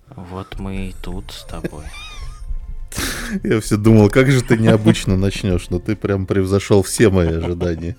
Вот мы и тут с тобой. Я все думал, как же ты необычно начнешь, но ты прям превзошел все мои ожидания.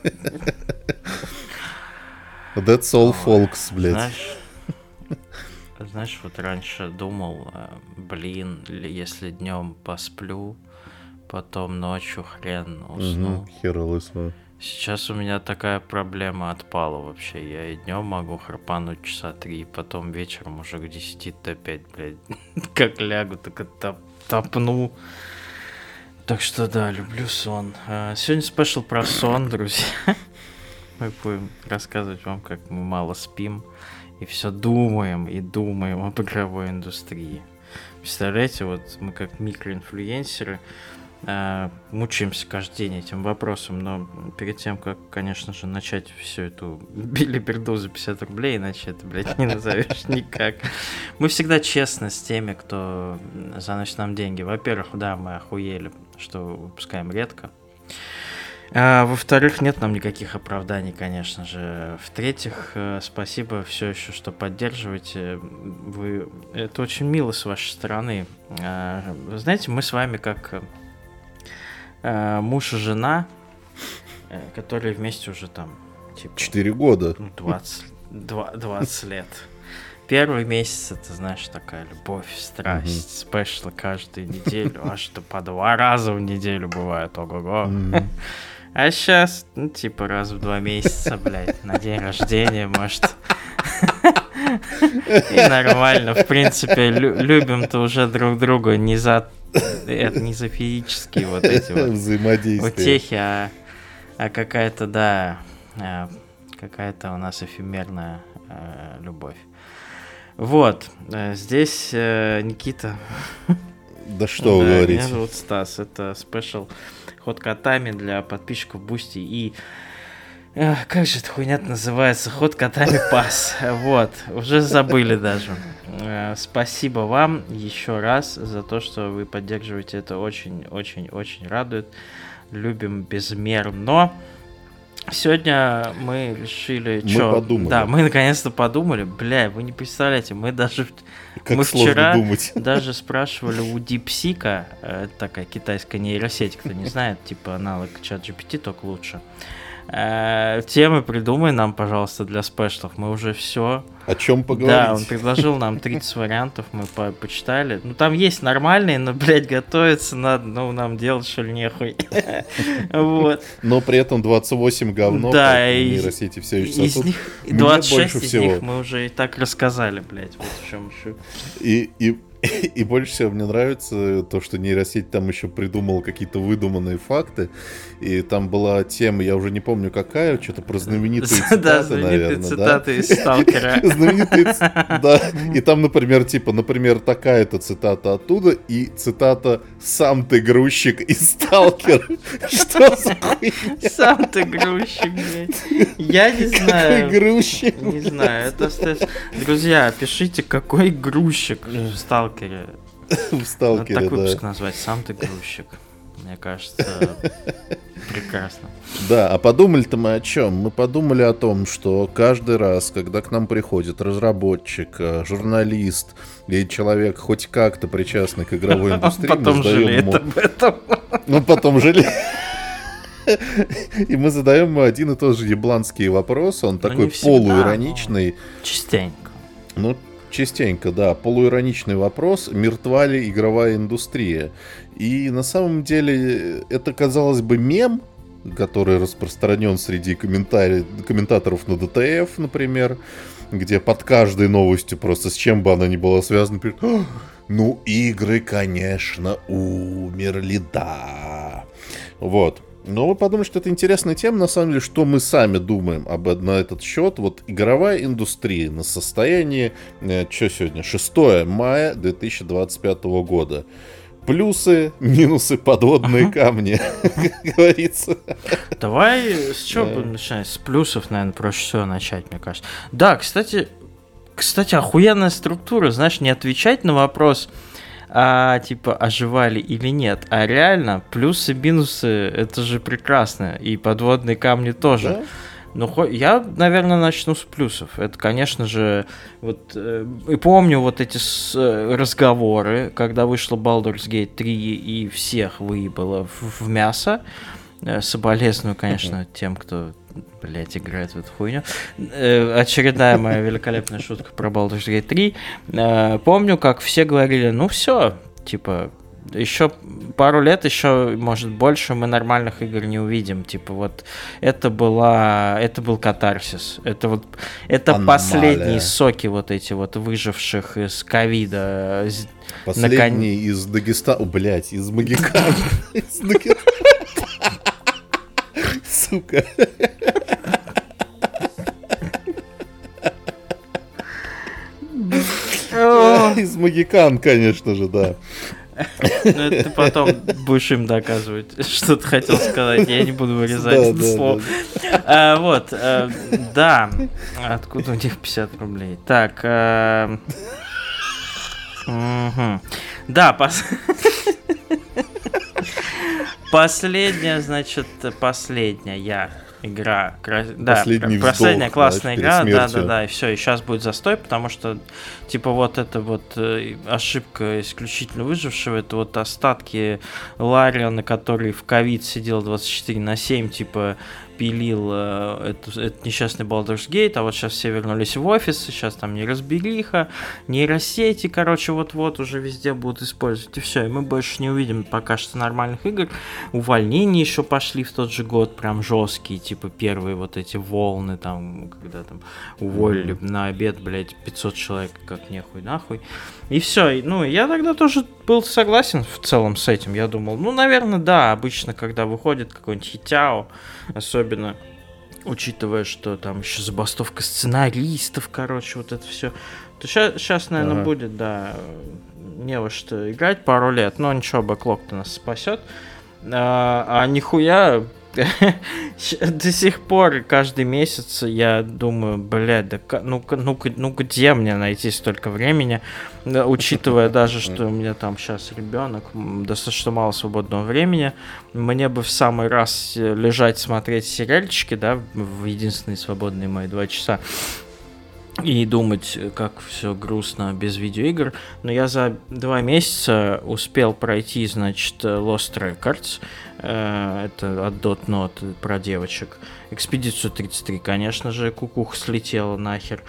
That's all, folks, блядь. Знаешь, вот раньше думал, блин, если днем посплю, потом ночью хрен усну. Хера лысого. Сейчас у меня такая проблема отпала вообще. Я и днем могу храпануть часа 3, потом вечером уже к 10 до 5, блядь. Как лягу, так топну. Так что да, люблю сон. Сегодня спешл про сон, друзья. Мы будем рассказывать вам, как мы мало спим. И все думаем и думаем об игровой индустрии. Представляете, вот мы как микроинфлюенсеры мучаемся каждый день этим вопросом, но перед тем, как, конечно же, начать всю эту билиберду за 50 рублей, иначе это, блядь, не назовешь никак. Мы всегда честны с теми, кто заносит нам деньги. Во-первых, да, мы охуели, что выпускаем редко. Во-вторых, нет нам никаких оправданий, конечно же. В-третьих, спасибо все еще, что поддерживаете. Это очень мило с вашей стороны. Вы знаете, мы с вами как муж и жена, которые вместе уже там типа 4 года. 20 лет. Первый месяц, это, знаешь, такая любовь, страсть, спешлы каждую неделю, аж то по 2 раза в неделю бывает, ого-го. А сейчас, ну, типа, раз в 2 месяца, блядь, на день рождения, может. И нормально, в принципе, любим-то уже друг друга не за физические вот эти вот взаимодействия, утехи, а какая-то, да, какая-то у нас эфемерная любовь. Вот, здесь Никита. Да что вы говорите? Меня зовут Стас, это спешл ход котами для подписчиков Бусти и... как же эта хуйня называется? Ход котами пас. Вот, уже забыли даже. Спасибо вам еще раз за то, что вы поддерживаете. Это очень-очень-очень радует. Любим безмерно. Сегодня мы решили... Мы подумали. Да, мы наконец-то подумали. Бля, вы не представляете, мы даже... Как мы вчера думать. даже спрашивали у DeepSeek, это такая китайская нейросеть, кто не знает, типа аналог ChatGPT, только лучше. Темы придумай нам, пожалуйста, для спешлов. Мы уже все. О чем поговорить? Да, он предложил нам 30 вариантов, мы почитали. Ну, там есть нормальные, но, блядь, готовиться надо. Ну, нам делать, что ли, нехуй. Вот. Но при этом 28 говно, да, нейросети все еще из них 26 из них мы уже и так рассказали, блядь. Вот в чем еще. И больше всего мне нравится то, что нейросеть там еще придумала какие-то выдуманные факты. И там была тема, я уже не помню какая, что-то про знаменитые цитаты, да, знаменитые цитаты из «Сталкера». Знаменитые, да. И там, например, такая-то цитата оттуда и цитата «Сам ты грузчик из «Сталкера». Что за хуйня? Сам ты грузчик, блядь. Я не знаю. Какой грузчик? Не знаю. Друзья, пишите, какой грузчик в «Сталкере». В «Сталкере», так да. выпуск назвать «Сам ты грузчик». Мне кажется, прекрасно. Да, а подумали-то мы о чем? Мы подумали о том, что каждый раз, когда к нам приходит разработчик, журналист или человек хоть как-то причастный к игровой индустрии, потом жалеет об этом. Ну, потом жалеет. И мы задаем ему один и тот же ебланский вопрос, он такой полуироничный. Частенько. Ну, частенько, да. Полуироничный вопрос: мертва ли игровая индустрия? И на самом деле это, казалось бы, мем, который распространен среди комментаторов на ДТФ, например, где под каждой новостью, просто с чем бы она ни была связана, пишут: ну, игры, конечно, умерли, да. Вот. Но мы подумали, что это интересная тема, на самом деле, что мы сами думаем на этот счет. Вот игровая индустрия на состоянии, что сегодня, 6 мая 2025 года. Плюсы, минусы, подводные камни, как говорится. Давай с чего будем начинать? С плюсов, наверное, проще всего начать, мне кажется. Да, кстати, охуенная структура, знаешь, не отвечать на вопрос, типа, оживали или нет, а реально плюсы, минусы, это же прекрасно, и подводные камни тоже. Я, наверное, начну с плюсов. Это, конечно же, вот и помню вот эти разговоры, когда вышла Baldur's Gate 3 и всех выебало в мясо. Соболезную, конечно, тем, кто, блять, играет в эту хуйню. Очередная моя великолепная шутка про Baldur's Gate 3. Помню, как все говорили, ну все, типа, еще пару лет, еще, может, больше мы нормальных игр не увидим. Типа, вот это был катарсис. Это Аномалия. Последние соки вот эти вот выживших из ковида. Последний из Дагестана, блять, из Магикана. Сука. Из Магикан, конечно же, да. Ну, это ты потом будешь им доказывать, что ты хотел сказать. Я не буду вырезать это слово. Вот, да. Откуда у них 50 рублей? Так. Да, последняя игра. Последняя классная игра, да, и все, и сейчас будет застой, потому что, типа, вот это вот ошибка исключительно выжившего, это вот остатки Лариона, который в ковид сидел 24/7, типа, пилил этот несчастный Baldur's Gate, а вот сейчас все вернулись в офис, сейчас там неразбериха, нейросети, короче, вот-вот уже везде будут использовать, и все, и мы больше не увидим пока что нормальных игр. Увольнения еще пошли в тот же год, прям жесткие, типа первые вот эти волны, там, когда там уволили на обед, блядь, 500 человек, как нахуй. И все, я тогда тоже был согласен в целом с этим, я думал, наверное, да, обычно, когда выходит какой-нибудь хитяо, особенно учитывая, что там еще забастовка сценаристов, короче, вот это все, то сейчас, наверное, будет, да, не во что играть пару лет, но ничего, бэклог-то нас спасет, а нихуя до сих пор каждый месяц я думаю, блядь, да ну где мне найти столько времени, учитывая даже, что у меня там сейчас ребенок, достаточно мало свободного времени, мне бы в самый раз лежать смотреть сериальчики, да, в единственные свободные мои 2 часа, и думать, как все грустно без видеоигр. Но я за 2 месяца успел пройти, значит, Lost Records. Это от Dotnod про девочек. Экспедицию 33, конечно же, кукуха слетела нахер.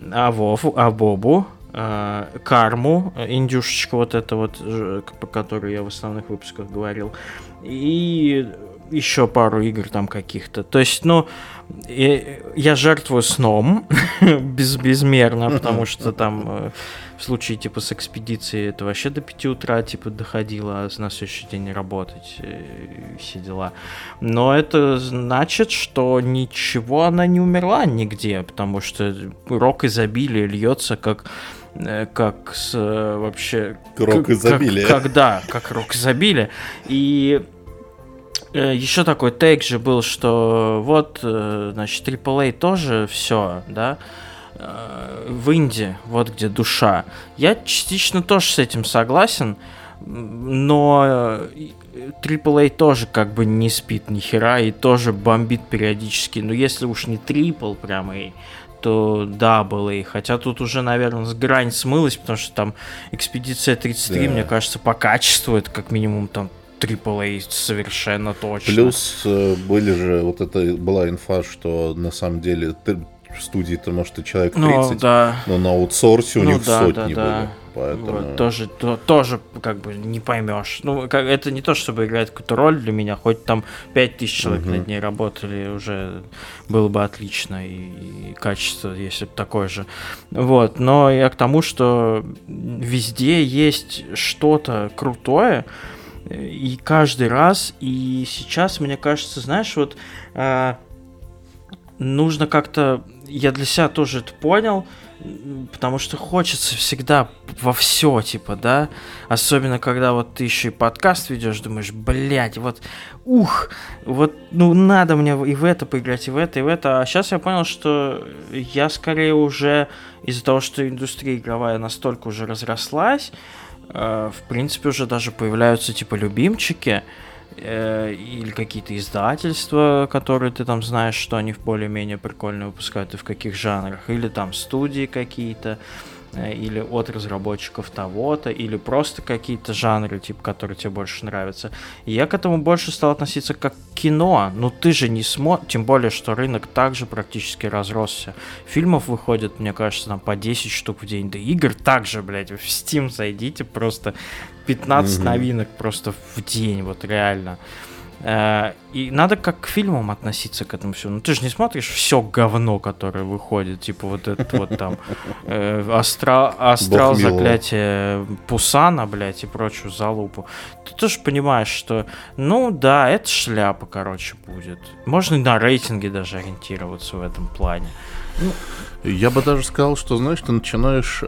Бобу. Карму, индюшечку вот это вот, про которую я в основных выпусках говорил. И еще пару игр там каких-то. То есть, я жертвую сном безмерно, потому что там в случае типа с экспедицией это вообще до 5 утра типа доходило, а на следующий день работать, все дела. Но это значит, что ничего она не умерла нигде, потому что рок изобилия льется как вообще... Рок изобилия. Как рок изобилия. И еще такой тейк же был, что вот, значит, AAA тоже все, да, в инди, вот где душа. Я частично тоже с этим согласен, но AAA тоже как бы не спит ни хера и тоже бомбит периодически. Но если уж не трипл прямо, то AA. Хотя тут уже, наверное, грань смылась, потому что там Экспедиция 33, да, мне кажется, по качеству это как минимум там AAA совершенно точно. Плюс были же, вот это была инфа, что на самом деле в студии-то, может, и человек 30, да, но на аутсорсе у них сотни были. Поэтому... Вот, тоже как бы не поймешь. Это не то, чтобы играет какую-то роль для меня, хоть там 5000 человек над ней работали, уже было бы отлично, и качество, если бы такое же. Вот, но я к тому, что везде есть что-то крутое, и каждый раз, и сейчас, мне кажется, знаешь, вот нужно как-то, я для себя тоже это понял, потому что хочется всегда во все, типа, да, особенно когда вот ты еще и подкаст ведешь, думаешь, блядь, вот, надо мне и в это поиграть, и в это, а сейчас я понял, что я скорее уже из-за того, что индустрия игровая настолько уже разрослась, в принципе, уже даже появляются, типа, любимчики, или какие-то издательства, которые ты там знаешь, что они в более-менее прикольно выпускают и в каких жанрах, или там студии какие-то, или от разработчиков того-то, или просто какие-то жанры, типа, которые тебе больше нравятся. И я к этому больше стал относиться как к кино. Ну ты же не смотришь, тем более, что рынок также практически разросся. Фильмов выходит, мне кажется, там по 10 штук в день, да игр также, блядь, в Steam зайдите, просто 15 новинок просто в день, вот реально. И надо как к фильмам относиться к этому всему. Ну ты же не смотришь все говно, которое выходит, типа вот этот вот там Астрал, Заклятие Пусана, блядь, и прочую залупу. Ты тоже понимаешь, что, ну да, это шляпа, короче, будет. Можно и на рейтинге даже ориентироваться в этом плане. Ну, я бы даже сказал, что, знаешь, ты начинаешь,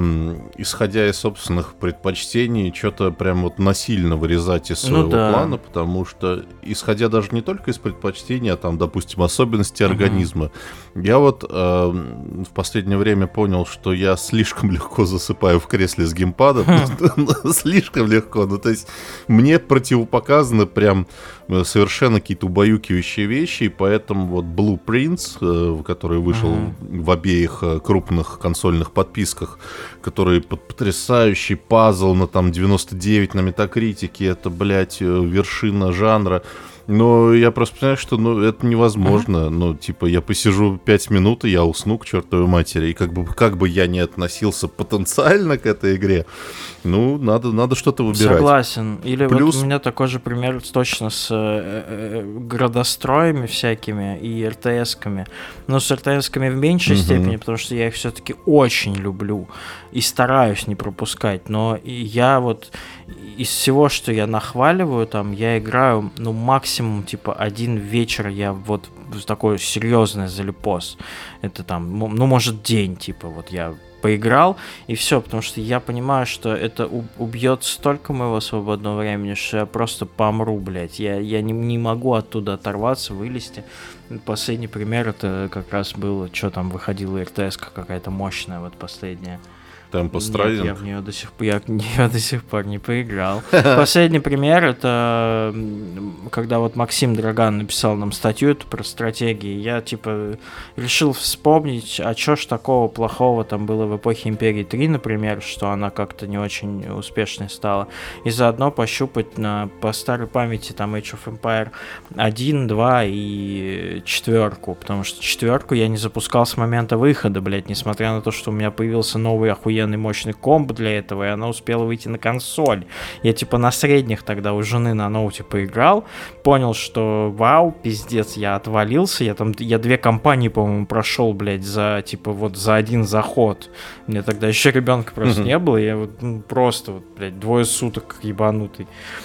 исходя из собственных предпочтений, что-то прям вот насильно вырезать из своего плана, потому что, исходя даже не только из предпочтений, а там, допустим, особенностей организма, я вот в последнее время понял, что я слишком легко засыпаю в кресле с геймпадом, слишком легко, ну то есть мне противопоказаны прям совершенно какие-то убаюкивающие вещи, и поэтому вот Blueprints, который вышел в обеих крупных консольных подписках, который потрясающий пазл на там 99 на метакритике, это, блядь, вершина жанра. Но я просто понимаю, что это невозможно. Ну, типа, я посижу 5 минут, и я усну к чертовой матери. И как бы я не относился потенциально к этой игре, ну, надо что-то выбирать. Согласен. Или плюс... вот у меня такой же пример точно с градостроями всякими и РТС-ками. Но с РТС-ками в меньшей степени, потому что я их все-таки очень люблю и стараюсь не пропускать. Но я вот из всего, что я нахваливаю, там, я играю, ну, максимум, типа, один вечер я вот в такой серьезный залипоз. Это там, ну, может, день, типа, вот я поиграл, и все, потому что я понимаю, что это убьет столько моего свободного времени, что я просто помру, блядь. Я не могу оттуда оторваться, вылезти. Последний пример, это как раз было, что там выходила РТС какая-то мощная, вот последняя. Tempest Rising? Я в нее до сих пор не поиграл. Последний пример, это когда вот Максим Драган написал нам статью эту про стратегии, я типа решил вспомнить, а чё ж такого плохого там было в эпохе Империи 3, например, что она как-то не очень успешной стала, и заодно пощупать по старой памяти там Age of Empire 1, 2 и 4, потому что 4 я не запускал с момента выхода, блядь, несмотря на то, что у меня появился новый охуенный мощный комп для этого, и она успела выйти на консоль. Я типа на средних тогда у жены на ноуте поиграл, понял, что вау, пиздец, я отвалился, я 2 кампании, по-моему, прошел, блядь, за один заход. Мне тогда еще ребенка просто не было, я вот просто, вот, блядь, 2 суток как ебанутый.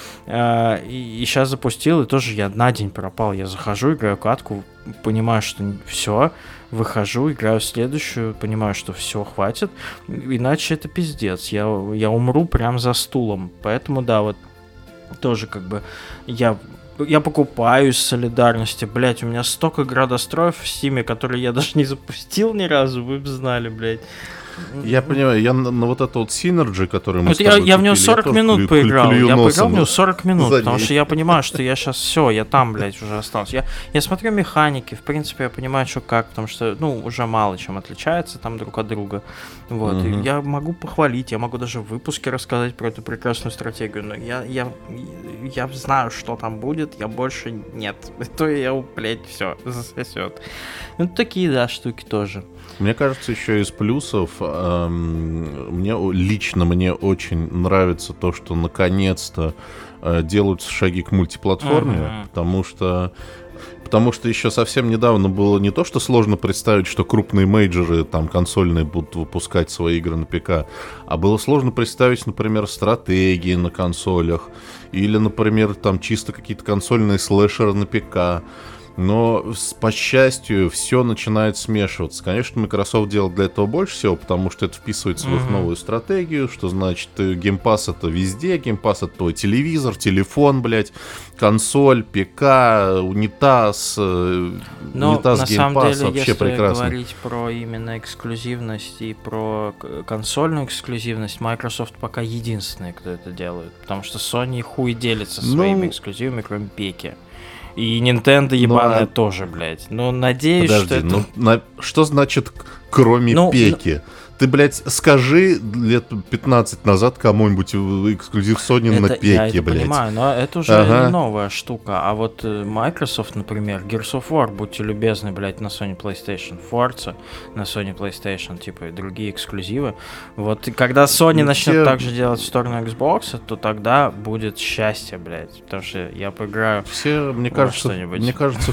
И сейчас запустил, и тоже я на день пропал. Я захожу, играю катку, понимаю, что все, выхожу, играю следующую, понимаю, что все, хватит, иначе это пиздец. Я умру прям за стулом. Поэтому, да, вот тоже как бы я покупаю из солидарности. Блять, у меня столько градостроев в Стиме, которые я даже не запустил ни разу, вы бы знали, блять. Я понимаю, я на вот это вот Synergy, который мы вот я в него 40 минут поиграл. Я поиграл в него 40 минут, потому что я понимаю, что я сейчас все, я там, блядь, уже остался. Я смотрю механики, в принципе, я понимаю, что как, потому что, ну, уже мало чем отличается там друг от друга. Вот, и я могу похвалить, я могу даже в выпуске рассказать про эту прекрасную стратегию, но я знаю, что там будет, я больше нет. То я, блядь, все, засосет. Ну, такие, да, штуки тоже. Мне кажется, еще из плюсов, мне очень нравится то, что наконец-то делаются шаги к мультиплатформе, потому что еще совсем недавно было не то, что сложно представить, что крупные мейджоры там консольные будут выпускать свои игры на ПК, а было сложно представить, например, стратегии на консолях, или, например, там чисто какие-то консольные слэшеры на ПК. Но, по счастью, все начинает смешиваться. Конечно, Microsoft делает для этого больше всего, потому что это вписывается в их новую стратегию, что значит Game Pass это везде, Game Pass это твой телевизор, телефон, блядь, консоль, ПК, унитаз, унитаз Game Pass, деле, вообще если прекрасно. говорить про именно эксклюзивность и про консольную эксклюзивность, Microsoft пока единственный, кто это делает, потому что Sony хуй делится своими эксклюзивами, кроме Пеки. И Nintendo ебаная тоже, блядь. Но надеюсь, Подожди, что это... что значит кроме Пеки? Ты, блядь, скажи лет 15 назад кому-нибудь эксклюзив Sony на Пеке, я это блядь. понимаю, но это уже не новая штука. А вот Microsoft, например, Gears of War, будьте любезны, блядь, на Sony PlayStation, Forza на Sony PlayStation, типа, и другие эксклюзивы. Вот, и когда Sony начнет так же делать в сторону Xbox, то тогда будет счастье, блядь. Потому что я поиграю мне кажется,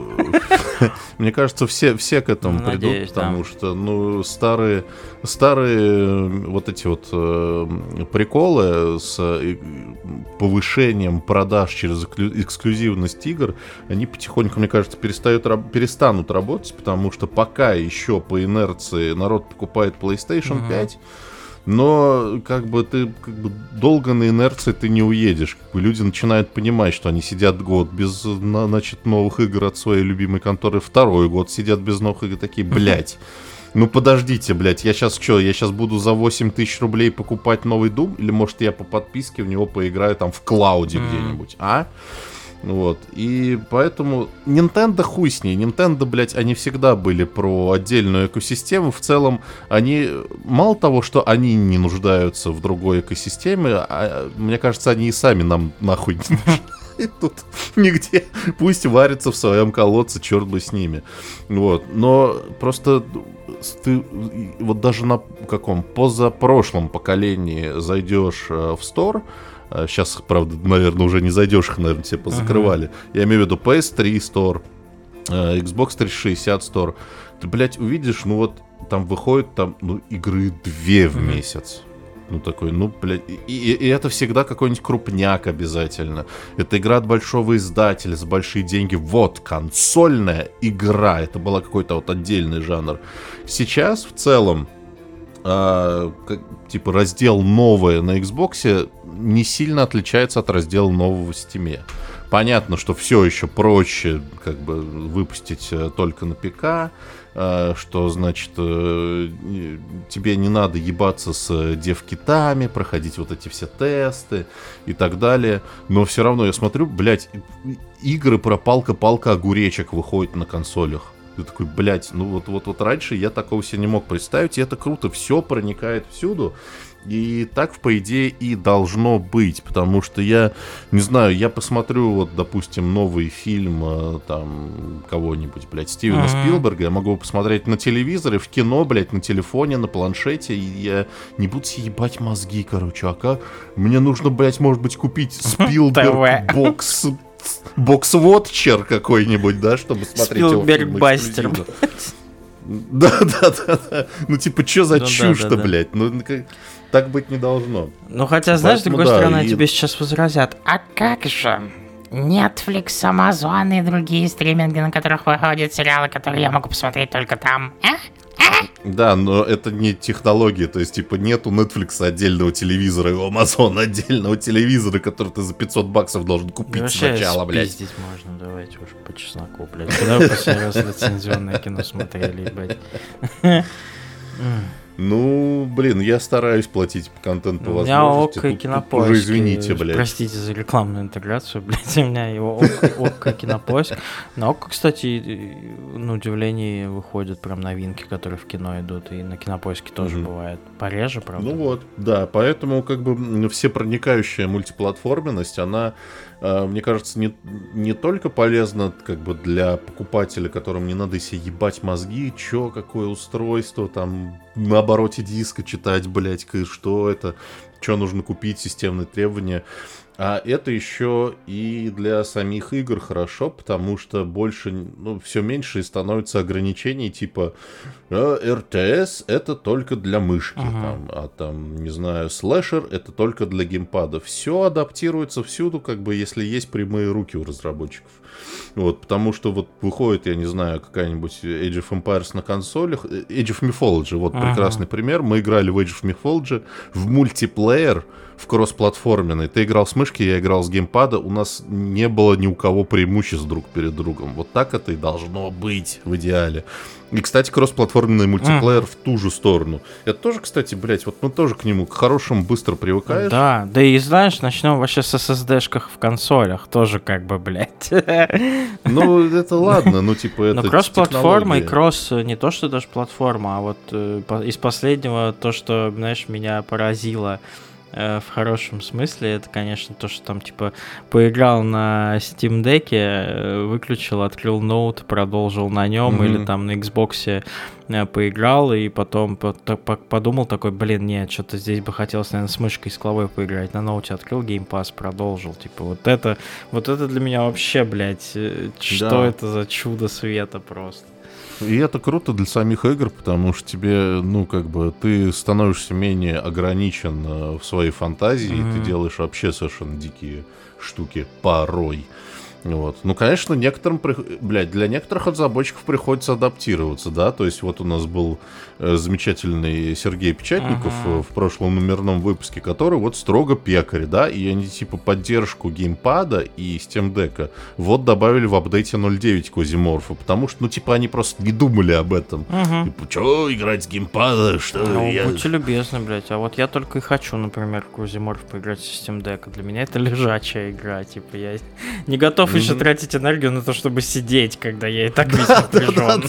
все к этому придут, потому что, ну, старые вот эти вот приколы с повышением продаж через эксклюзивность игр, они потихоньку, мне кажется, перестанут работать, потому что пока еще по инерции народ покупает PlayStation 5, но ты долго на инерции ты не уедешь. Люди начинают понимать, что они сидят год без, значит, новых игр от своей любимой конторы, второй год сидят без новых игр, такие, блять. Ну подождите, блядь, я сейчас буду за 8 тысяч рублей покупать новый Doom, или может я по подписке в него поиграю там в клауде где-нибудь, а? Вот, и поэтому Nintendo хуй с ней. Nintendo, блядь, они всегда были про отдельную экосистему. В целом, они, мало того, что они не нуждаются в другой экосистеме, мне кажется, они и сами нам нахуй не нужны. И тут нигде, пусть варится в своем колодце, черт бы с ними. Вот, но просто ты вот даже на каком позапрошлом поколении зайдешь в Store, сейчас, правда, наверное, уже не зайдешь, их, наверное, все позакрывали. Я имею в виду PS3 Store, Xbox 360 Store. Ты, блядь, увидишь, ну вот там выходит игры 2 в месяц. Ну такой, ну, блядь, и это всегда какой-нибудь крупняк обязательно. Это игра от большого издателя за большие деньги. Вот, консольная игра. Это была какой-то вот отдельный жанр. Сейчас, в целом, типа раздел новое на Xbox не сильно отличается от раздела нового в Steam. Понятно, что все еще проще выпустить только на ПК, что, значит, тебе не надо ебаться с дев-китами, проходить вот эти все тесты и так далее. Но все равно я смотрю, блядь, игры про палка-палка огуречек выходят на консолях. Ты такой, блядь, ну вот раньше я такого себе не мог представить, и это круто, все проникает всюду. И так, по идее, и должно быть, потому что я, не знаю, я посмотрю, вот, допустим, новый фильм, там, кого-нибудь, блядь, Стивена Спилберга, я могу посмотреть на телевизоре, в кино, блядь, на телефоне, на планшете, и я не буду себе ебать мозги, короче, мне нужно, блядь, может быть, купить Спилберг бокс-вотчер какой-нибудь, да, чтобы смотреть его фильмы эксклюзивно. Да. Ну, типа, что за чушь-то, блядь? Ну, так быть не должно. Ну, хотя, знаешь, с другой стороны, тебе сейчас возразят. А как же? Netflix, Amazon и другие стриминги, на которых выходят сериалы, которые я могу посмотреть только там. Да, но это не технология, то есть, типа, нету Netflix отдельного телевизора и у Amazon отдельного телевизора, который ты за $500 должен купить сначала, блядь. Спиздить можно, давайте уж по чесноку, блядь. Когда вы последний раз лицензионное кино смотрели, ебать? Ну, блин, я стараюсь платить контент по возможности. У меня ОККО и Кинопоиск. Уже извините, блядь. Простите за рекламную интеграцию, блядь. У меня его ОККО и Кинопоиск. На ОККО, кстати, на удивление выходят прям новинки, которые в кино идут. И на Кинопоиске тоже бывает. Пореже, правда. Ну вот, да, поэтому всепроникающая мультиплатформенность, она, мне кажется, не только полезна для покупателя, которому не надо себе ебать мозги, какое устройство, там, на обороте диска читать, блядь, что это, что нужно купить, системные требования. А это еще и для самих игр хорошо, потому что больше, ну, все меньше становится ограничений, типа РТС это только для мышки, там, а там, не знаю, слэшер это только для геймпада. Все адаптируется всюду, как бы, если есть прямые руки у разработчиков. Вот, потому что вот выходит, я не знаю, какая-нибудь Age of Empires на консолях, Age of Mythology, вот прекрасный пример. Мы играли в Age of Mythology в мультиплеер, в кроссплатформенный. Ты играл с мышки, я играл с геймпада. У нас не было ни у кого преимуществ друг перед другом. Вот так это и должно быть в идеале. И, кстати, кроссплатформенный мультиплеер в ту же сторону. Это тоже, кстати, блядь, вот мы тоже к нему, к хорошему быстро привыкаешь. Да, да и знаешь, начнем вообще с SSD-шках в консолях. Тоже как бы, блядь. Ну, это ладно, ну, типа, это но кросс-платформа и кросс, не то, что даже платформа, а вот из последнего то, что, знаешь, меня поразило в хорошем смысле, это, конечно, то, что там, типа, поиграл на Steam Deck'е, выключил, открыл ноут, продолжил на нем, или там на Xbox'е поиграл, и потом подумал такой, блин, нет, что-то здесь бы хотелось, наверное, с мышкой и с клавой поиграть. На ноуте открыл Game Pass, продолжил. Типа, вот это для меня вообще, блядь, что это за чудо света просто. И это круто для самих игр, потому что тебе, ну, как бы, ты становишься менее ограничен в своей фантазии, и ты делаешь вообще совершенно дикие штуки порой. Вот. Ну, конечно, некоторым, для некоторых разработчиков приходится адаптироваться, да, то есть вот у нас был замечательный Сергей Печатников в прошлом номерном выпуске, который вот строго пекарь, да, и они типа поддержку геймпада и Steam Deck'а вот добавили в апдейте 0.9 к Озиморфу, потому что, ну, типа, они просто не думали об этом. Типа, что играть с геймпада, что ну, будьте любезны, блядь, а вот я только и хочу, например, к Озиморфу поиграть с Steam Deck'а. Для меня это лежачая игра, типа, я не готов еще тратить энергию на то, чтобы сидеть, когда я и так весь напряжен.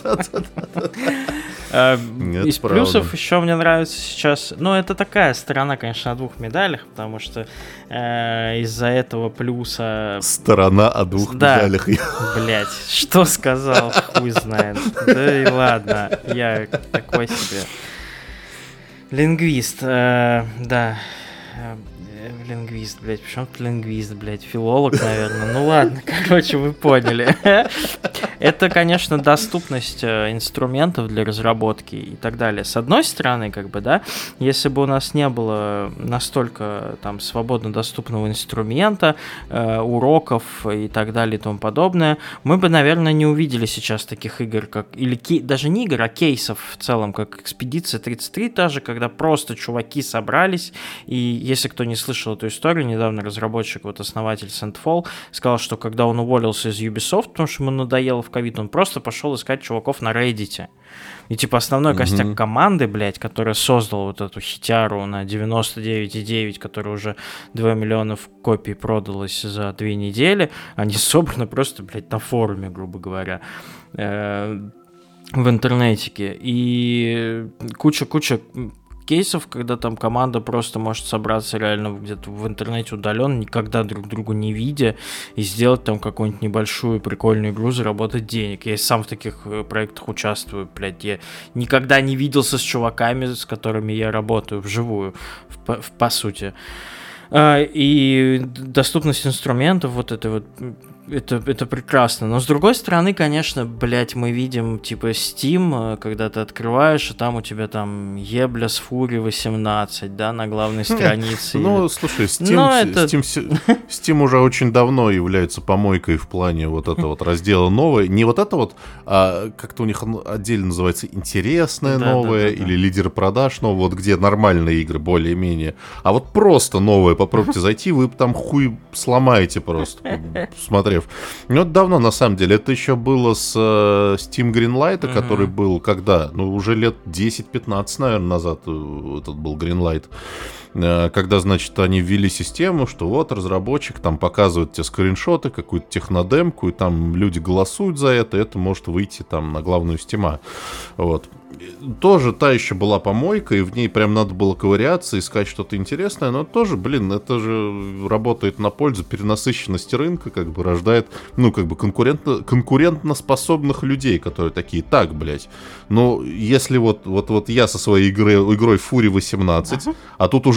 Из плюсов еще мне нравится сейчас... Ну, это такая сторона, конечно, о двух медалях, потому что из-за этого плюса... Сторона о двух медалях. Блять, что сказал, хуй знает. Да и ладно, я такой себе лингвист, да. Лингвист, блядь, почему тут лингвист, блядь, филолог, наверное, ну ладно, короче, вы поняли. Это, конечно, доступность инструментов для разработки и так далее. С одной стороны, как бы, да, если бы у нас не было настолько там свободно доступного инструмента, уроков и так далее и тому подобное, мы бы, наверное, не увидели сейчас таких игр, как, или даже не игр, а кейсов в целом, как Экспедиция 33 та же, когда просто чуваки собрались, и если кто не слышал эту историю, недавно разработчик, вот основатель Sandfall, сказал, что когда он уволился из Ubisoft, потому что ему надоело в ковид, он просто пошел искать чуваков на Reddit. И типа основной костяк команды, блядь, которая создала вот эту хитяру на 99,9, которая уже 2 миллиона копий продалась за 2 недели, они собраны просто, блядь, на форуме, грубо говоря, в интернетике. И куча кейсов, когда там команда просто может собраться реально где-то в интернете удаленно, никогда друг другу не видя, и сделать там какую-нибудь небольшую прикольную игру, заработать денег. Я сам в таких проектах участвую, блядь. Я никогда не виделся с чуваками, с которыми я работаю вживую, по сути. И доступность инструментов, вот это вот, это прекрасно. Но с другой стороны, конечно, блять, мы видим, типа, Steam, когда ты открываешь, и там у тебя там ебля с Фури 18, да, на главной странице. Ну, слушай, Steam уже очень давно является помойкой в плане вот этого вот раздела новое. Не вот это вот, а как-то у них отдельно называется интересное новое или лидеры продаж новое, вот где нормальные игры более-менее. А вот просто новое, попробуйте зайти, вы там хуй сломаете просто, смотрев. Ну, это давно, на самом деле. Это еще было с Steam Greenlight, который был когда? Ну, уже лет 10-15, наверное, назад этот был Greenlight. Когда, значит, они ввели систему, что вот разработчик там показывает тебе скриншоты, какую-то технодемку, и там люди голосуют за это, и это может выйти там на главную Steam. Вот. Тоже та еще была помойка, и в ней прям надо было ковыряться, искать что-то интересное, но тоже, блин, это же работает на пользу перенасыщенности рынка, как бы рождает, ну, как бы конкурентно способных людей, которые такие, так, блядь, ну, если вот я со своей игрой Fury 18, а тут уже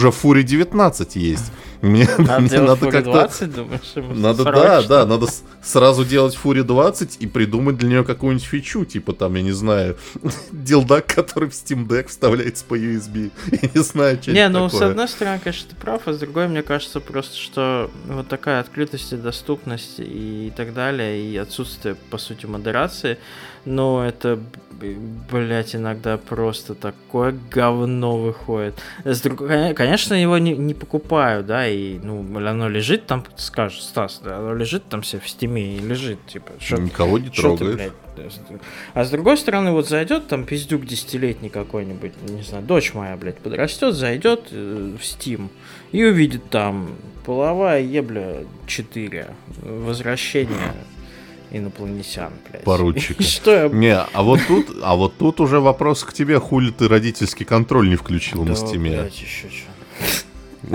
уже в Фуре 19 есть. Мне надо Фури как-то... 20, думаешь, Надо, надо сразу делать Фури 20 и придумать для нее какую-нибудь фичу, типа там, я не знаю, дилдак, который в Steam Deck вставляется по USB. Я не знаю, что это такое. С одной стороны, конечно, ты прав, а с другой, мне кажется, просто, что вот такая открытость и доступность и так далее, и отсутствие, по сути, модерации, это, блять, иногда просто такое говно выходит. Конечно, его не покупаю, да, и, оно лежит там, скажешь, Стас, да, оно лежит там все в стиме и лежит, типа, никого не трогает. А с другой стороны, вот зайдет там пиздюк 10-летний какой-нибудь, не знаю, дочь моя, блядь, подрастет, зайдет в Steam и увидит там половая ебля 4, возвращение инопланетян, блядь. Поручика. Что я... Не, а вот тут уже вопрос к тебе, хули ты родительский контроль не включил на стиме. Блядь, еще что.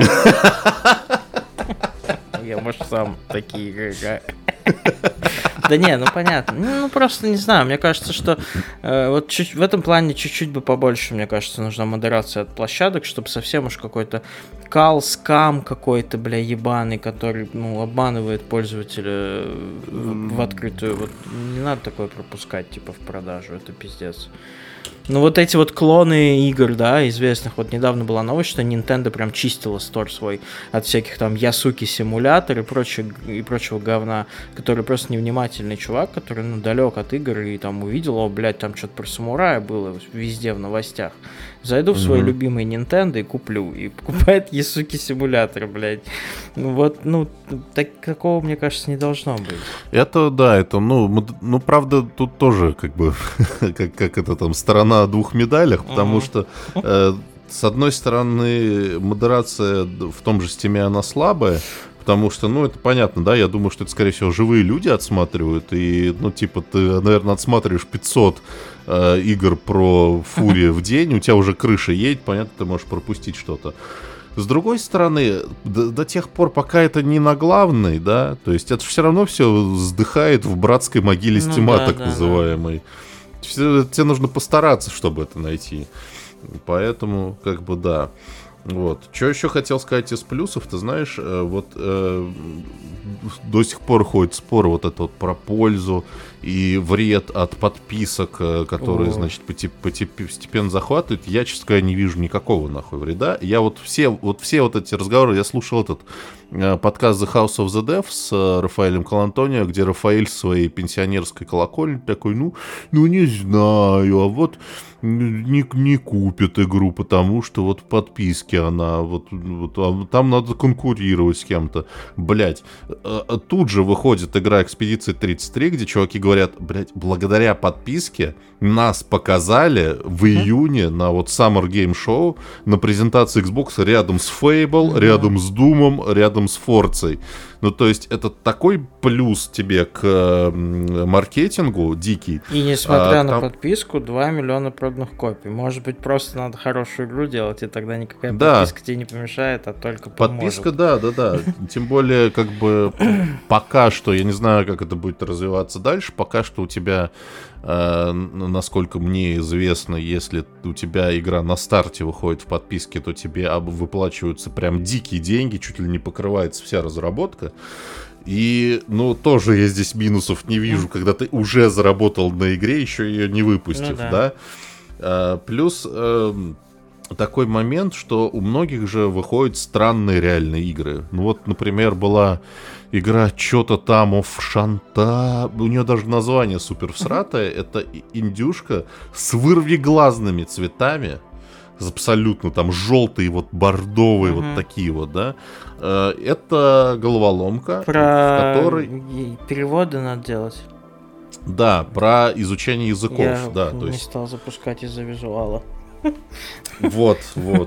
Я, может, сам такие игры играю. Да не, понятно. Просто не знаю. Мне кажется, что вот в этом плане чуть-чуть бы побольше, мне кажется, нужна модерация от площадок, чтобы совсем уж какой-то скам какой-то, бля, ебаный, который, обманывает пользователя в открытую. Вот не надо такое пропускать, типа, в продажу. Это пиздец. Вот эти вот клоны игр, да, известных. Вот недавно была новость, что Nintendo прям чистила стор свой от всяких там Ясуки симулятор и прочего говна, который просто невнимательный чувак, который, далек от игр и там увидел, блядь, там что-то про самурая было везде в новостях. Зайду в свой любимый Nintendo и куплю. И покупает Ясуки симулятор, блядь. Такого, мне кажется, не должно быть. Это, да, правда, тут тоже, как бы, как это там, сторона о двух медалях, потому что, с одной стороны, модерация в том же Стиме, она слабая, потому что, это понятно, да, я думаю, что это, скорее всего, живые люди отсматривают, и, ты, наверное, отсматриваешь 500 игр про Фури в день, у тебя уже крыша едет, понятно, ты можешь пропустить что-то. С другой стороны, до тех пор, пока это не на главной, да, то есть это все равно все сдыхает в братской могиле Стима, так называемой. Тебе нужно постараться, чтобы это найти. Поэтому, как бы, да. Вот. Что еще хотел сказать из плюсов, ты знаешь, до сих пор ходит спор вот это вот про пользу и вред от подписок, которые, значит, постепенно захватывают. Я, честно говоря, не вижу никакого нахуй вреда. Я все эти разговоры, я слушал этот подкаст The House of the Dev с Рафаэлем Колантонио, где Рафаэль в своей пенсионерской колокольне такой, не знаю, а вот не купит игру, потому что вот в подписке она, там надо конкурировать с кем-то. Блять, тут же выходит игра Экспедиции 33, где чуваки говорят, блять, благодаря подписке нас показали в июне на вот Summer Game Show на презентации Xbox рядом с Fable, рядом с Doom'ом, рядом с Forza. То есть это такой плюс тебе к маркетингу дикий. И несмотря на подписку, 2 миллиона проданных копий. Может быть, просто надо хорошую игру делать, и тогда никакая подписка тебе не помешает, а только поможет. Подписка, да. Тем более, как бы, пока что, я не знаю, как это будет развиваться дальше, пока что у тебя, насколько мне известно, если у тебя игра на старте выходит в подписке, то тебе выплачиваются прям дикие деньги, чуть ли не покрывается вся разработка. И, тоже я здесь минусов не вижу, когда ты уже заработал на игре, еще ее не выпустив, да? Плюс такой момент, что у многих же выходят странные реальные игры. Например, была игра что-то там of Шанта, у нее даже название супер всратое, это индюшка с вырвиглазными цветами, абсолютно там желтые, бордовые, вот такие вот, да. Это головоломка, про которой... переводы надо делать. Да, про изучение языков, я да. не стал запускать из-за визуала. Вот.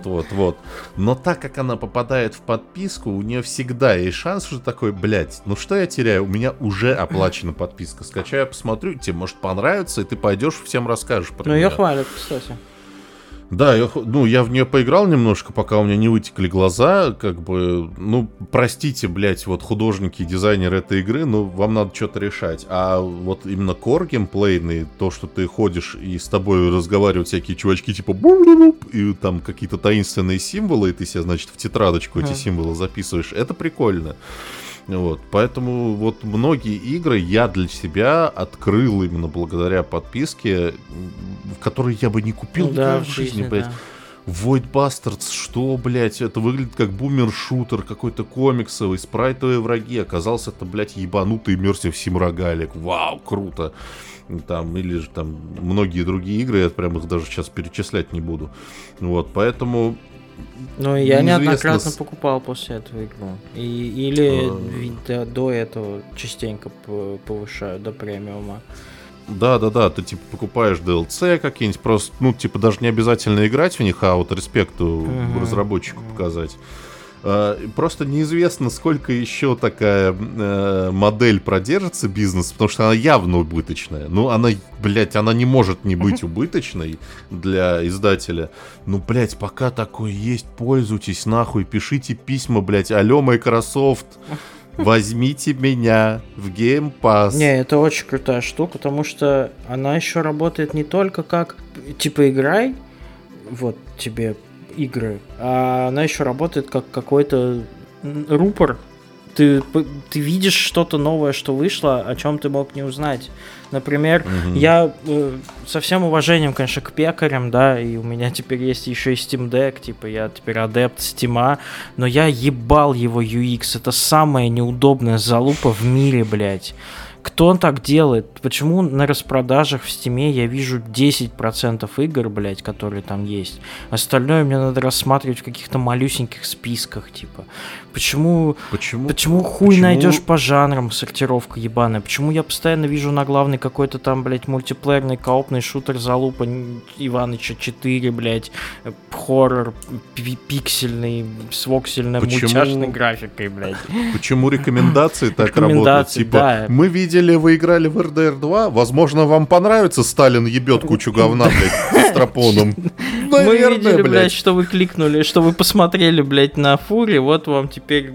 Но так как она попадает в подписку, у нее всегда есть шанс, что такой, блять, что я теряю? У меня уже оплачена подписка. Скачаю, посмотрю, тебе может понравится, и ты пойдешь, всем расскажешь про нее. Ее хвалят, кстати. Да, я в нее поиграл немножко, пока у меня не вытекли глаза, как бы, простите, блядь, вот художники и дизайнеры этой игры, вам надо что-то решать. А вот именно core геймплейный, то, что ты ходишь и с тобой разговаривают всякие чувачки, типа, и там какие-то таинственные символы, и ты себе, значит, в тетрадочку эти символы записываешь, это прикольно. Вот, поэтому вот многие игры я для себя открыл именно благодаря подписке, в которые я бы не купил никогда в жизни, блядь. Да. Void Bastards, что, блядь, это выглядит как бумер-шутер, какой-то комиксовый, спрайтовые враги. Оказался это, блядь, ебанутый Immersive Sim рогалик. Вау, круто. Там, или же там многие другие игры, я прям их даже сейчас перечислять не буду. Вот, поэтому... Ну, я неоднократно покупал после этого игру. Или до этого частенько повышаю до премиума. Да, ты типа покупаешь DLC какие-нибудь, просто, даже не обязательно играть в них, а вот респекту разработчику показать. Просто неизвестно, сколько еще такая модель продержится бизнес, потому что она явно убыточная. Она не может не быть убыточной для издателя. Пока такое есть, пользуйтесь нахуй, пишите письма, алло, Microsoft, возьмите меня в Game Pass. Не, это очень крутая штука, потому что она еще работает не только как, типа, играй, вот тебе игры, а она еще работает как какой-то рупор. Ты видишь что-то новое, что вышло, о чем ты мог не узнать. Например, я со всем уважением, конечно, к пекарям, да, и у меня теперь есть еще и Steam Deck, типа я теперь адепт Steam, но я ебал его UX. Это самая неудобная залупа в мире, блядь. Кто он так делает? Почему на распродажах в Steam я вижу 10% игр, блядь, которые там есть? Остальное мне надо рассматривать в каких-то малюсеньких списках, типа. Почему хуй найдешь по жанрам, сортировка ебаная? Почему я постоянно вижу на главной какой-то там, блядь, мультиплеерный коопный шутер залупа Иваныча 4, блядь, хоррор, пиксельный, с воксельной мультяшной графикой, блядь? Почему рекомендации так работают? Типа, да. Мы видели, вы играли в RDR 2, возможно, вам понравится «Сталин ебет кучу говна», блядь, с тропоном. Мы видели, блядь, что вы кликнули, что вы посмотрели, блядь, на Фури, вот вам теперь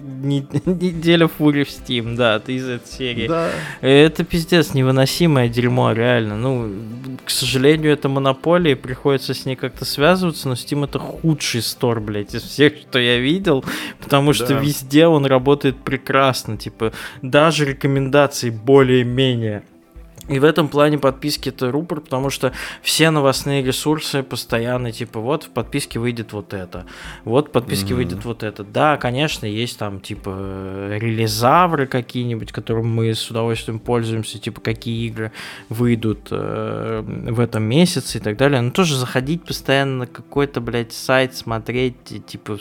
неделя Фури в Steam, да, ты из этой серии. Да. Это пиздец, невыносимое дерьмо, реально. К сожалению, это монополия, приходится с ней как-то связываться, но Steam это худший стор, блядь, из всех, что я видел, потому что везде он работает прекрасно, типа, даже рекомендации более-менее. И в этом плане подписки это рупор, потому что все новостные ресурсы постоянно, типа, вот в подписке выйдет вот это, вот в подписке выйдет вот это. Да, конечно, есть там, типа, релизавры какие-нибудь, которым мы с удовольствием пользуемся, типа, какие игры выйдут в этом месяце и так далее. Но тоже заходить постоянно на какой-то, блядь, сайт, смотреть, типа,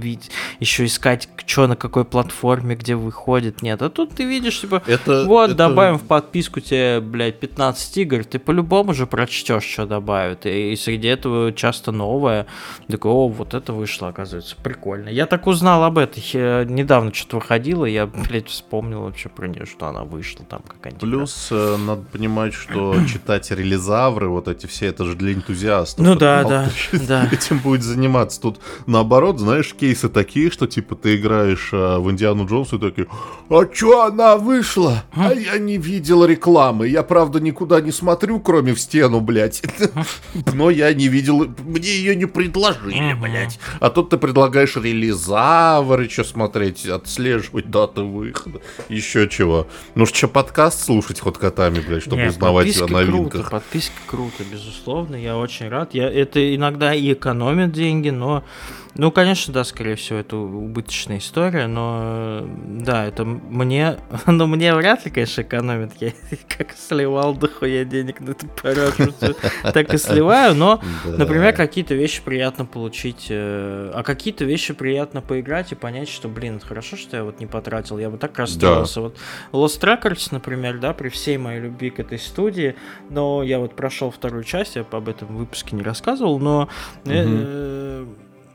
еще искать, что на какой платформе, где выходит. Нет, а тут ты видишь, типа, добавим в подписку тебе, блядь, 15 игр, ты по-любому же прочтешь, что добавят. И среди этого часто новое. Такое, вот это вышло, оказывается. Прикольно. Я так узнал об этой. Недавно что-то выходило, я, блядь, вспомнил вообще про нее, что она вышла там какая-нибудь. Плюс надо понимать, что читать релизавры, вот эти все, это же для энтузиастов. Ну да. Этим будет заниматься. Тут наоборот, знаешь, кейсы такие, что типа ты играешь в Индиану Джонсу и такие, а чё она вышла? А я не видел рекламы. Я, правда, никуда не смотрю, кроме в стену, блядь. Но я не видел... Мне ее не предложили, блядь. А тут ты предлагаешь релизавры, что смотреть, отслеживать даты выхода. Еще чего. Ну что, подкаст слушать ход котами, блядь, чтобы узнавать о новинках. Подписка круто, безусловно. Я очень рад. Это иногда и экономит деньги, но... Ну, конечно, да, скорее всего, это убыточная история, но да, это мне вряд ли, конечно, экономит. Я как сливал дохуя денег на эту парашу, так и сливаю, но, например, какие-то вещи приятно получить, а какие-то вещи приятно поиграть и понять, что, блин, хорошо, что я вот не потратил, я бы так расстроился. Вот Lost Records, например, да, при всей моей любви к этой студии, но я вот прошел вторую часть, я об этом в выпуске не рассказывал, но...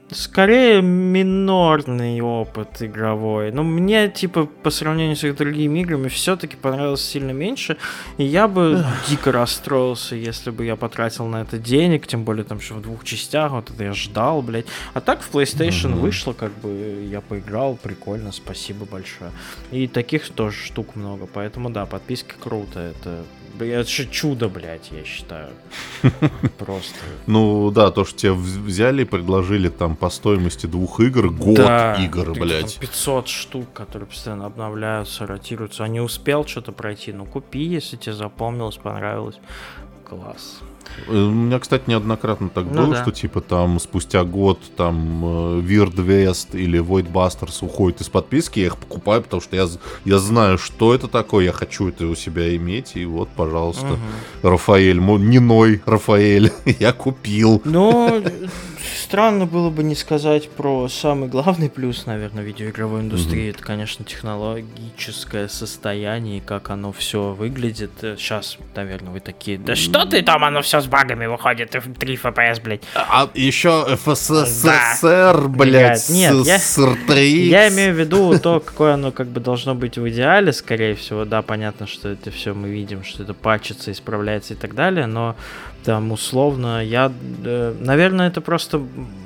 Скорее минорный опыт игровой. Но мне, типа, по сравнению с их другими играми, все-таки понравилось сильно меньше. И я бы дико расстроился, если бы я потратил на это денег. Тем более, там, что в 2 частях. Вот это я ждал, блядь. А так в PlayStation вышло, как бы, я поиграл. Прикольно, спасибо большое. И таких тоже штук много. Поэтому, да, подписки круто. Это же чудо, блядь, я считаю. Просто. Ну да, то, что тебя взяли и предложили там по стоимости 2 игр, год да, игр, блядь. Там 500 штук, которые постоянно обновляются, ротируются. А не успел что-то пройти, ну купи, если тебе запомнилось, понравилось. Класс. У меня, кстати, неоднократно так было, что типа там спустя год там Weird West или Void Busters уходят из подписки, я их покупаю, потому что я знаю, что это такое, я хочу это у себя иметь, и вот, пожалуйста, Рафаэль, не Ной, Рафаэль, я купил. Ну, странно было бы не сказать про самый главный плюс, наверное, видеоигровой индустрии. Это, конечно, технологическое состояние, как оно все выглядит. Сейчас, наверное, вы такие, да что ты там, оно все с багами выходит, 3 FPS, блядь. А еще ФССР, блядь, нет, с RTX. Я имею в виду то, какое оно как бы должно быть в идеале, скорее всего. Да, понятно, что это все мы видим, что это патчится, исправляется и так далее, но там условно наверное, это просто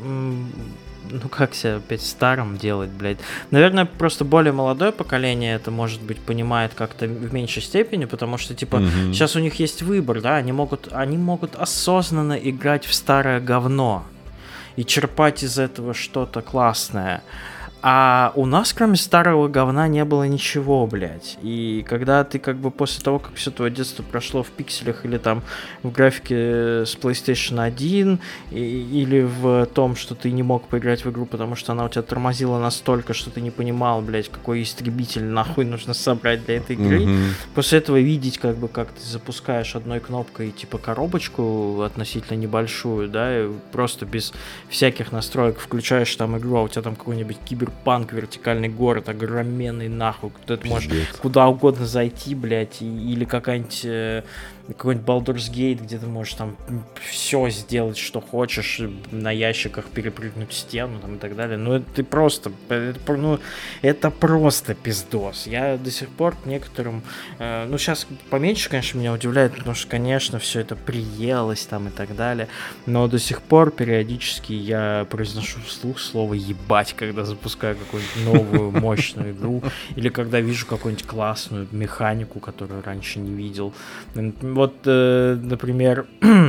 ну как себя опять старым делать, блядь. Наверное, просто более молодое поколение это, может быть, понимает как-то в меньшей степени, потому что, типа, сейчас у них есть выбор, да, они могут осознанно играть в старое говно и черпать из этого что-то классное. А у нас, кроме старого говна, не было ничего, блядь. И когда ты как бы после того, как все твое детство прошло в пикселях или там в графике с PlayStation 1, или в том, что ты не мог поиграть в игру, потому что она у тебя тормозила настолько, что ты не понимал, блядь, какой истребитель нахуй нужно собрать для этой игры. После этого видеть, как бы, как ты запускаешь одной кнопкой, типа, коробочку относительно небольшую, да, и просто без всяких настроек включаешь там игру, а у тебя там какой-нибудь киберпанк, вертикальный город, огроменный нахуй, ты можешь куда угодно зайти, блядь, или какой-нибудь Baldur's Gate, где ты можешь там все сделать, что хочешь, на ящиках перепрыгнуть стену там, и так далее. Ну, это просто, это просто пиздос. Я до сих пор к некоторым, ну, сейчас поменьше, конечно, меня удивляет, потому что, конечно, все это приелось там и так далее, но до сих пор периодически я произношу вслух слово «ебать», когда запускаю какую-нибудь новую мощную игру, или когда вижу какую-нибудь классную механику, которую раньше не видел. Вот, например,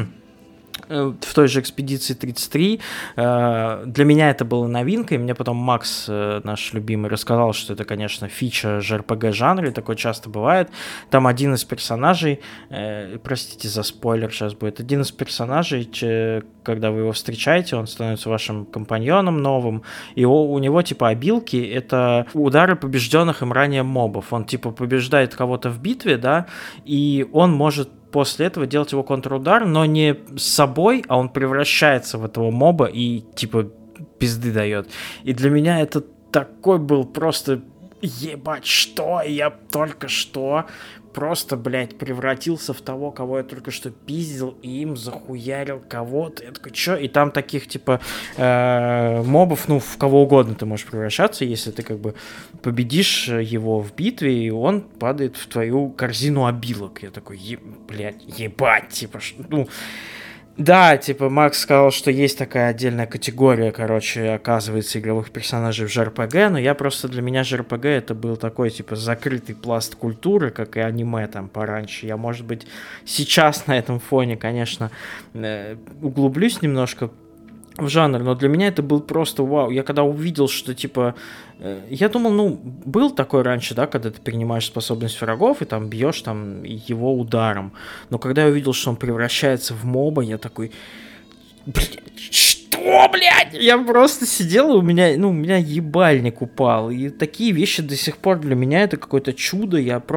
в той же «Экспедиции 33» для меня это было новинкой. Мне потом Макс, наш любимый, рассказал, что это, конечно, фича JRPG-жанра, и такое часто бывает. Там один из персонажей, простите за спойлер, сейчас будет, один из персонажей, когда вы его встречаете, он становится вашим компаньоном новым, и у него, типа, обилки — это удары побежденных им ранее мобов. Он, типа, побеждает кого-то в битве, да, и он может после этого делать его контрудар, но не с собой, а он превращается в этого моба и, типа, пизды дает. И для меня это такой был просто ебать, что? Я только что просто, блядь, превратился в того, кого я только что пиздил, и им захуярил кого-то. Я такой, чё? И там таких, типа, мобов, ну, в кого угодно ты можешь превращаться, если ты, как бы, победишь его в битве, и он падает в твою корзину обилок. Я такой, блядь, ебать, типа, ну... Да, типа, Макс сказал, что есть такая отдельная категория, короче, оказывается, игровых персонажей в JRPG, но я просто, для меня JRPG это был такой, типа, закрытый пласт культуры, как и аниме там пораньше. Я, может быть, сейчас на этом фоне, конечно, углублюсь немножко в жанр, но для меня это был просто вау. Я когда увидел, что, типа, я думал, ну, был такой раньше, да, когда ты перенимаешь способность врагов и там бьешь там его ударом. Но когда я увидел, что он превращается в моба, я такой, блядь, что, блядь? Я просто сидел, и у меня ебальник упал. И такие вещи до сих пор для меня это какое-то чудо.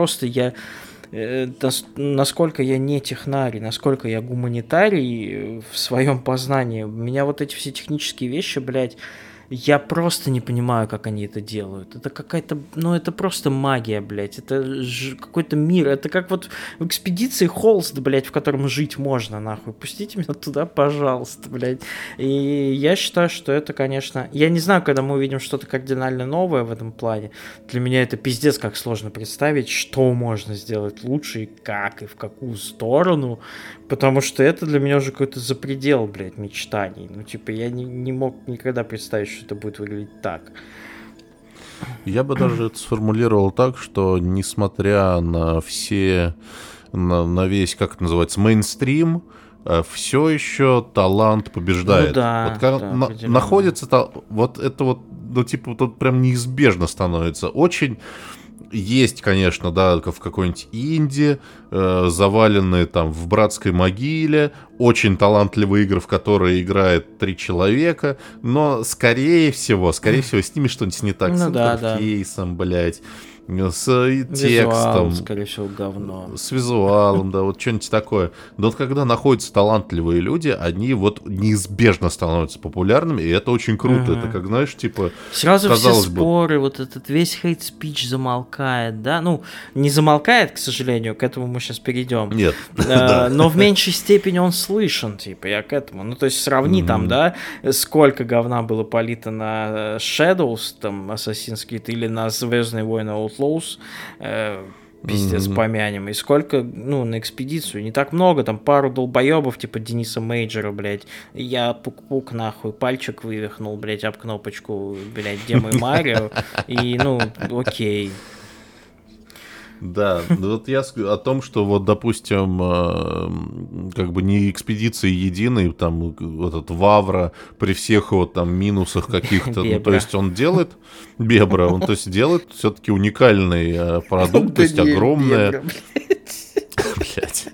Насколько я не технарий, насколько я гуманитарий в своем познании. Меня вот эти все технические вещи, блядь, Я просто не понимаю, как они это делают. Это какая-то, ну это просто магия, блядь. Это какой-то мир. Это как вот в экспедиции Холст, блядь, в котором жить можно, нахуй. Пустите меня туда, пожалуйста, блядь. И я считаю, что это, конечно... Я не знаю, когда мы увидим что-то кардинально новое в этом плане. Для меня это пиздец как сложно представить, что можно сделать лучше и как, и в какую сторону. Потому что это для меня уже какой-то запредел, блядь, мечтаний. Ну, типа, я не мог никогда представить, что это будет выглядеть так. Я бы даже это сформулировал так, что несмотря на все, на весь, как это называется, мейнстрим, все еще талант побеждает. Ну да, вот когда да, находится, вот это вот, ну типа, тут прям неизбежно становится. Очень есть, конечно, да, в какой-нибудь Индии, заваленные там в братской могиле, очень талантливые игры, в которые играет 3 человека, но, скорее всего, с ними что-нибудь не так, ну, с да, интерфейсом, блядь, с визуал, текстом, скорее всего, говно. с визуалом, да, вот что-нибудь такое. Но вот когда находятся талантливые люди, они вот неизбежно становятся популярными, и это очень круто. Это как, знаешь, типа... Сразу все споры, вот этот весь хейт-спич замолкает, да? Ну, не замолкает, к сожалению, к этому мы сейчас перейдем. Нет. Но в меньшей степени он слышен, типа, я к этому. Ну, то есть сравни там, да, сколько говна было полито на Shadows, там, Assassin's Creed, или на Звездные войны Outlaws, пиздец, помянем. И сколько, ну, на экспедицию, не так много, там пару долбоебов, типа Дениса Мейджера, блядь. Я пук-пук, нахуй, пальчик вывихнул, блядь, об кнопочку, блядь, где мой Марио. И, ну, окей. Да, вот я о том, что вот, допустим, как бы не экспедиции единой, там, вот этот Вавра, при всех его там минусах каких-то, ну, то есть он делает, Бебра, он, то есть, делает все-таки уникальный продукт, то есть огромная... Блять.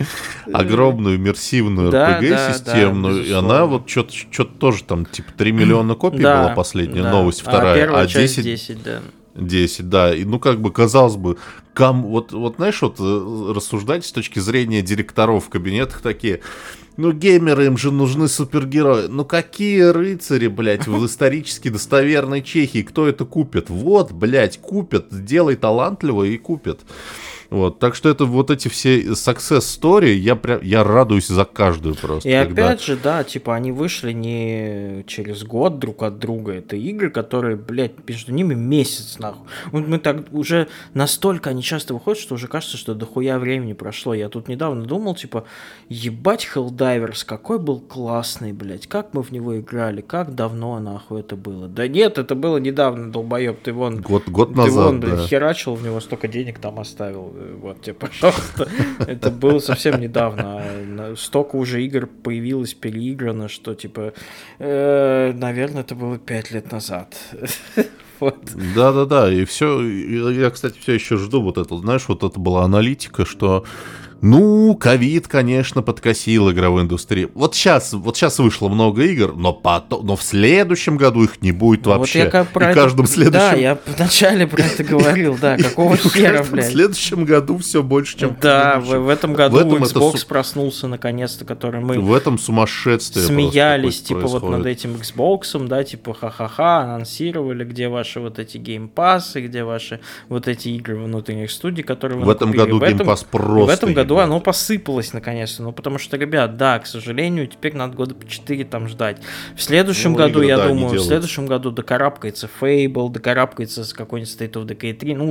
Огромную иммерсивную RPG-системную, и она вот что-то тоже там, типа, 3 миллиона копий была последняя новость, вторая, а 10, да. 10, да. И, ну, как бы, казалось бы, вот знаешь, вот рассуждать с точки зрения директоров в кабинетах такие, ну, геймеры, им же нужны супергерои. Ну, какие рыцари, блядь, в исторически достоверной Чехии? Кто это купит? Вот, блядь, купят. Делай талантливо и купят. Вот, так что это вот эти все success story, я радуюсь за каждую просто. И опять же, да, типа они вышли не через год друг от друга, это игры, которые, блядь, между ними месяц, нахуй. Мы так уже настолько они часто выходят, что уже кажется, что дохуя времени прошло. Я тут недавно думал, типа, ебать Helldivers, какой был классный, блядь, как мы в него играли, как давно, нахуй, это было. Да нет, это было недавно, долбоеб, ты вон... Год назад, ты вон, блядь, херачил в него, столько денег там оставил. Вот тебе, пожалуйста. Это было совсем недавно. Столько уже игр появилось, переиграно, что, типа, наверное, это было 5 лет назад. Вот. Да, и все. Я, кстати, все еще жду вот это. Знаешь, вот это была аналитика, что ну, ковид, конечно, подкосил игровую индустрию. Вот сейчас вышло много игр, но в следующем году их не будет вообще. Вот я и каждом следующем... Да, я вначале про это говорил, да, какого хера, блядь. В следующем году все больше, чем... Да, в этом году Xbox проснулся наконец-то, который мы... В этом сумасшествие смеялись, типа, вот над этим Xbox, да, типа, ха-ха-ха, анонсировали, где ваши вот эти геймпассы, где ваши вот эти игры внутренних студий, которые вы в этом году геймпасс просто... В этом году оно посыпалось наконец-то, ну потому что, ребят, да, к сожалению, теперь надо года по 4 там ждать. В следующем году, я думаю, в следующем году докарабкается Fable, докарабкается с какой-нибудь State of Decay 3, ну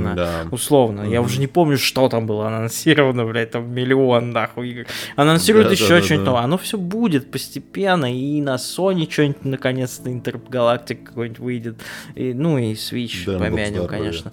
условно. Я уже не помню, что там было анонсировано, блядь, там миллион нахуй игр. Анонсируют еще что-нибудь новое. Оно все будет постепенно, и на Sony что-нибудь наконец-то Intergalactic какой-нибудь выйдет, и, ну и Switch помянем, конечно.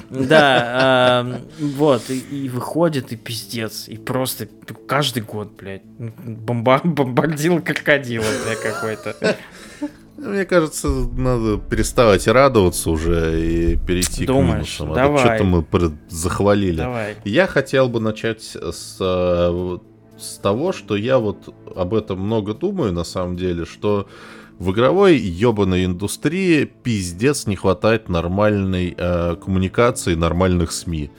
Да, вот, и выходит, и пиздец. И просто каждый год, блядь, бомбардил крокодила, блядь, какой-то. Мне кажется, надо переставать радоваться уже и перейти к минусам. Давай. Что-то мы захвалили. Давай. Я хотел бы начать с того, что я вот об этом много думаю, на самом деле, что в игровой ебаной индустрии пиздец не хватает нормальной коммуникации, нормальных СМИ.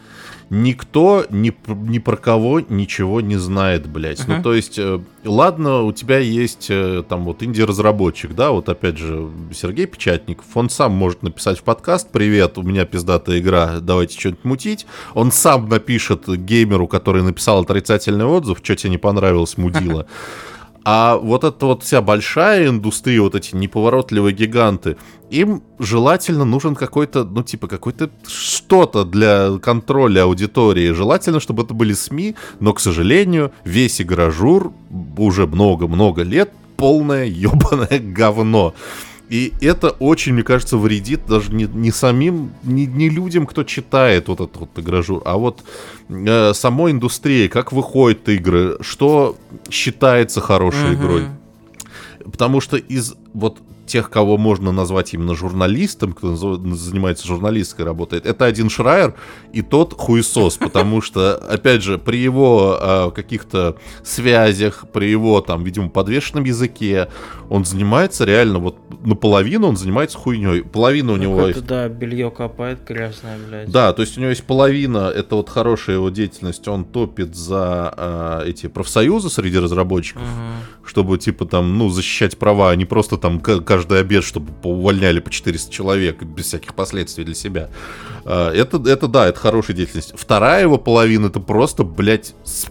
никто ни про кого ничего не знает, блядь. Ну, то есть, ладно, у тебя есть там вот инди-разработчик, да, вот опять же Сергей Печатников, он сам может написать в подкаст: «Привет, у меня пиздатая игра, давайте что-нибудь мутить». Он сам напишет геймеру, который написал отрицательный отзыв, что тебе не понравилось, мудила. А вот эта вот вся большая индустрия, вот эти неповоротливые гиганты, им желательно нужен какой-то, ну, типа, какой-то что-то для контроля аудитории. Желательно, чтобы это были СМИ, но, к сожалению, весь игражур уже много-много лет полное ебаное говно. И это очень, мне кажется, вредит даже не самим, не людям, кто читает вот этот вот игражур, а вот самой индустрии, как выходят игры, что считается хорошей игрой. Потому что из вот тех, кого можно назвать именно журналистом, кто занимается журналистской работой, это один Шрайер, и тот хуесос, потому что, опять же, при его каких-то связях, при его, там, видимо, подвешенном языке, он занимается реально, вот наполовину он занимается хуйней. Половина у него... Это, да, белье копает грязное, блядь. Да, то есть у него есть половина, это вот хорошая его деятельность, он топит за эти профсоюзы среди разработчиков, чтобы, типа, там, ну, защищать права, а не просто там каждый обед, чтобы увольняли по 400 человек без всяких последствий для себя. Это да, это хорошая деятельность. Вторая его половина — это просто, блядь,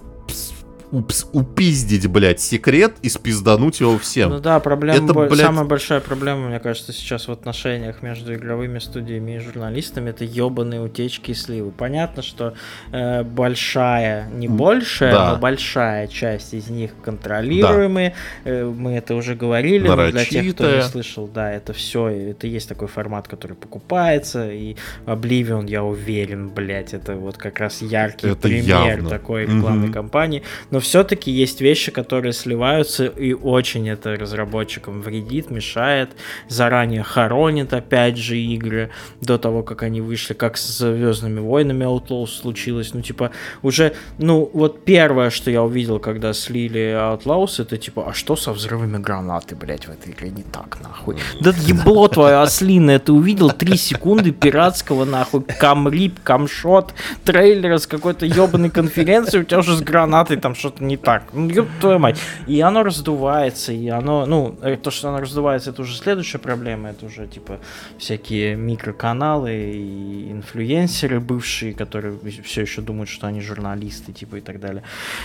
упиздить, блядь, секрет и спиздануть его всем. Ну да, это, блядь... самая большая проблема, мне кажется, сейчас в отношениях между игровыми студиями и журналистами — это ебаные утечки и сливы. Понятно, что большая, не большая, да, но большая часть из них контролируемые. Да. Мы это уже говорили, но для тех, кто не слышал, да, это все, это есть такой формат, который покупается, и Oblivion, я уверен, блядь, это вот как раз яркий пример такой рекламной кампании. Но все-таки есть вещи, которые сливаются, и очень это разработчикам вредит, мешает, заранее хоронит, опять же, игры до того, как они вышли, как с «Звездными войнами» Outlaws случилось. Ну, типа, уже, ну, вот первое, что я увидел, когда слили Outlaws, это типа, а что со взрывами гранаты, блядь, в этой игре не так, нахуй? Да ебло твое ослиное, ты увидел 3 секунды пиратского, нахуй, камрип, камшот, трейлера с какой-то ебаной конференции, у тебя уже с гранатой там что-то не так. Ну, ёб твою мать. И оно раздувается, и оно, ну, то, что оно раздувается, это уже следующая проблема, это уже, типа, всякие микроканалы и инфлюенсеры бывшие, которые все еще думают, что они журналисты, типа, и так далее.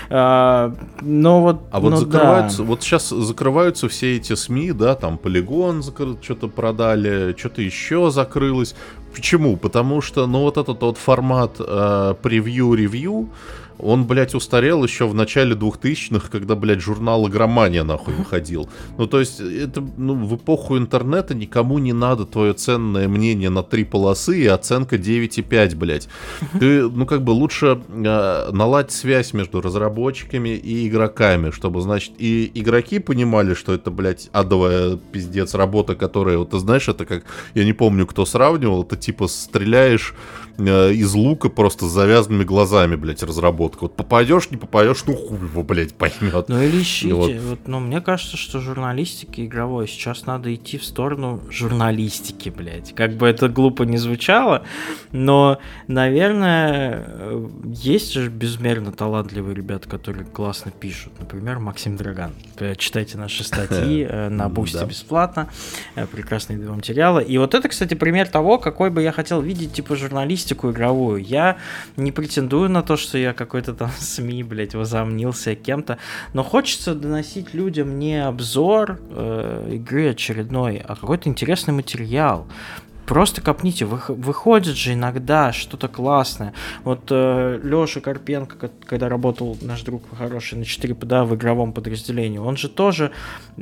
Но вот... А вот закрываются, вот сейчас закрываются все эти СМИ, да, там, Polygon что-то продали, что-то еще закрылось. Почему? Потому что, ну, вот этот вот формат превью-ревью, он, блядь, устарел еще в начале 2000-х, когда, блядь, журнал «Игромания» нахуй выходил. Ну, то есть, это, ну, в эпоху интернета никому не надо твое ценное мнение на 3 полосы и оценка 9,5, блядь. Ты, ну, как бы лучше наладь связь между разработчиками и игроками, чтобы, значит, и игроки понимали, что это, блядь, адовая пиздец работа, которая, вот ты знаешь, это как, я не помню, кто сравнивал, это типа стреляешь из лука просто с завязанными глазами, блядь, разработка. Вот попадешь, не попадешь, ну хуй его, блядь, поймет. Ну или ищите. Вот, ну, мне кажется, что журналистики игровой сейчас надо идти в сторону журналистики, блядь. Как бы это глупо не звучало, но, наверное, есть же безмерно талантливые ребята, которые классно пишут. Например, Максим Драган. Читайте наши статьи на Бусти бесплатно. Прекрасные материалы. И вот это, кстати, пример того, какой бы я хотел видеть, типа, журналистику игровую. Я не претендую на то, что я какой-то там СМИ, блядь, возомнился кем-то, но хочется доносить людям не обзор игры очередной, а какой-то интересный материал. Просто копните, выходит же иногда что-то классное. Вот Лёша Карпенко, когда работал наш друг хороший на 4PDA в игровом подразделении, он же тоже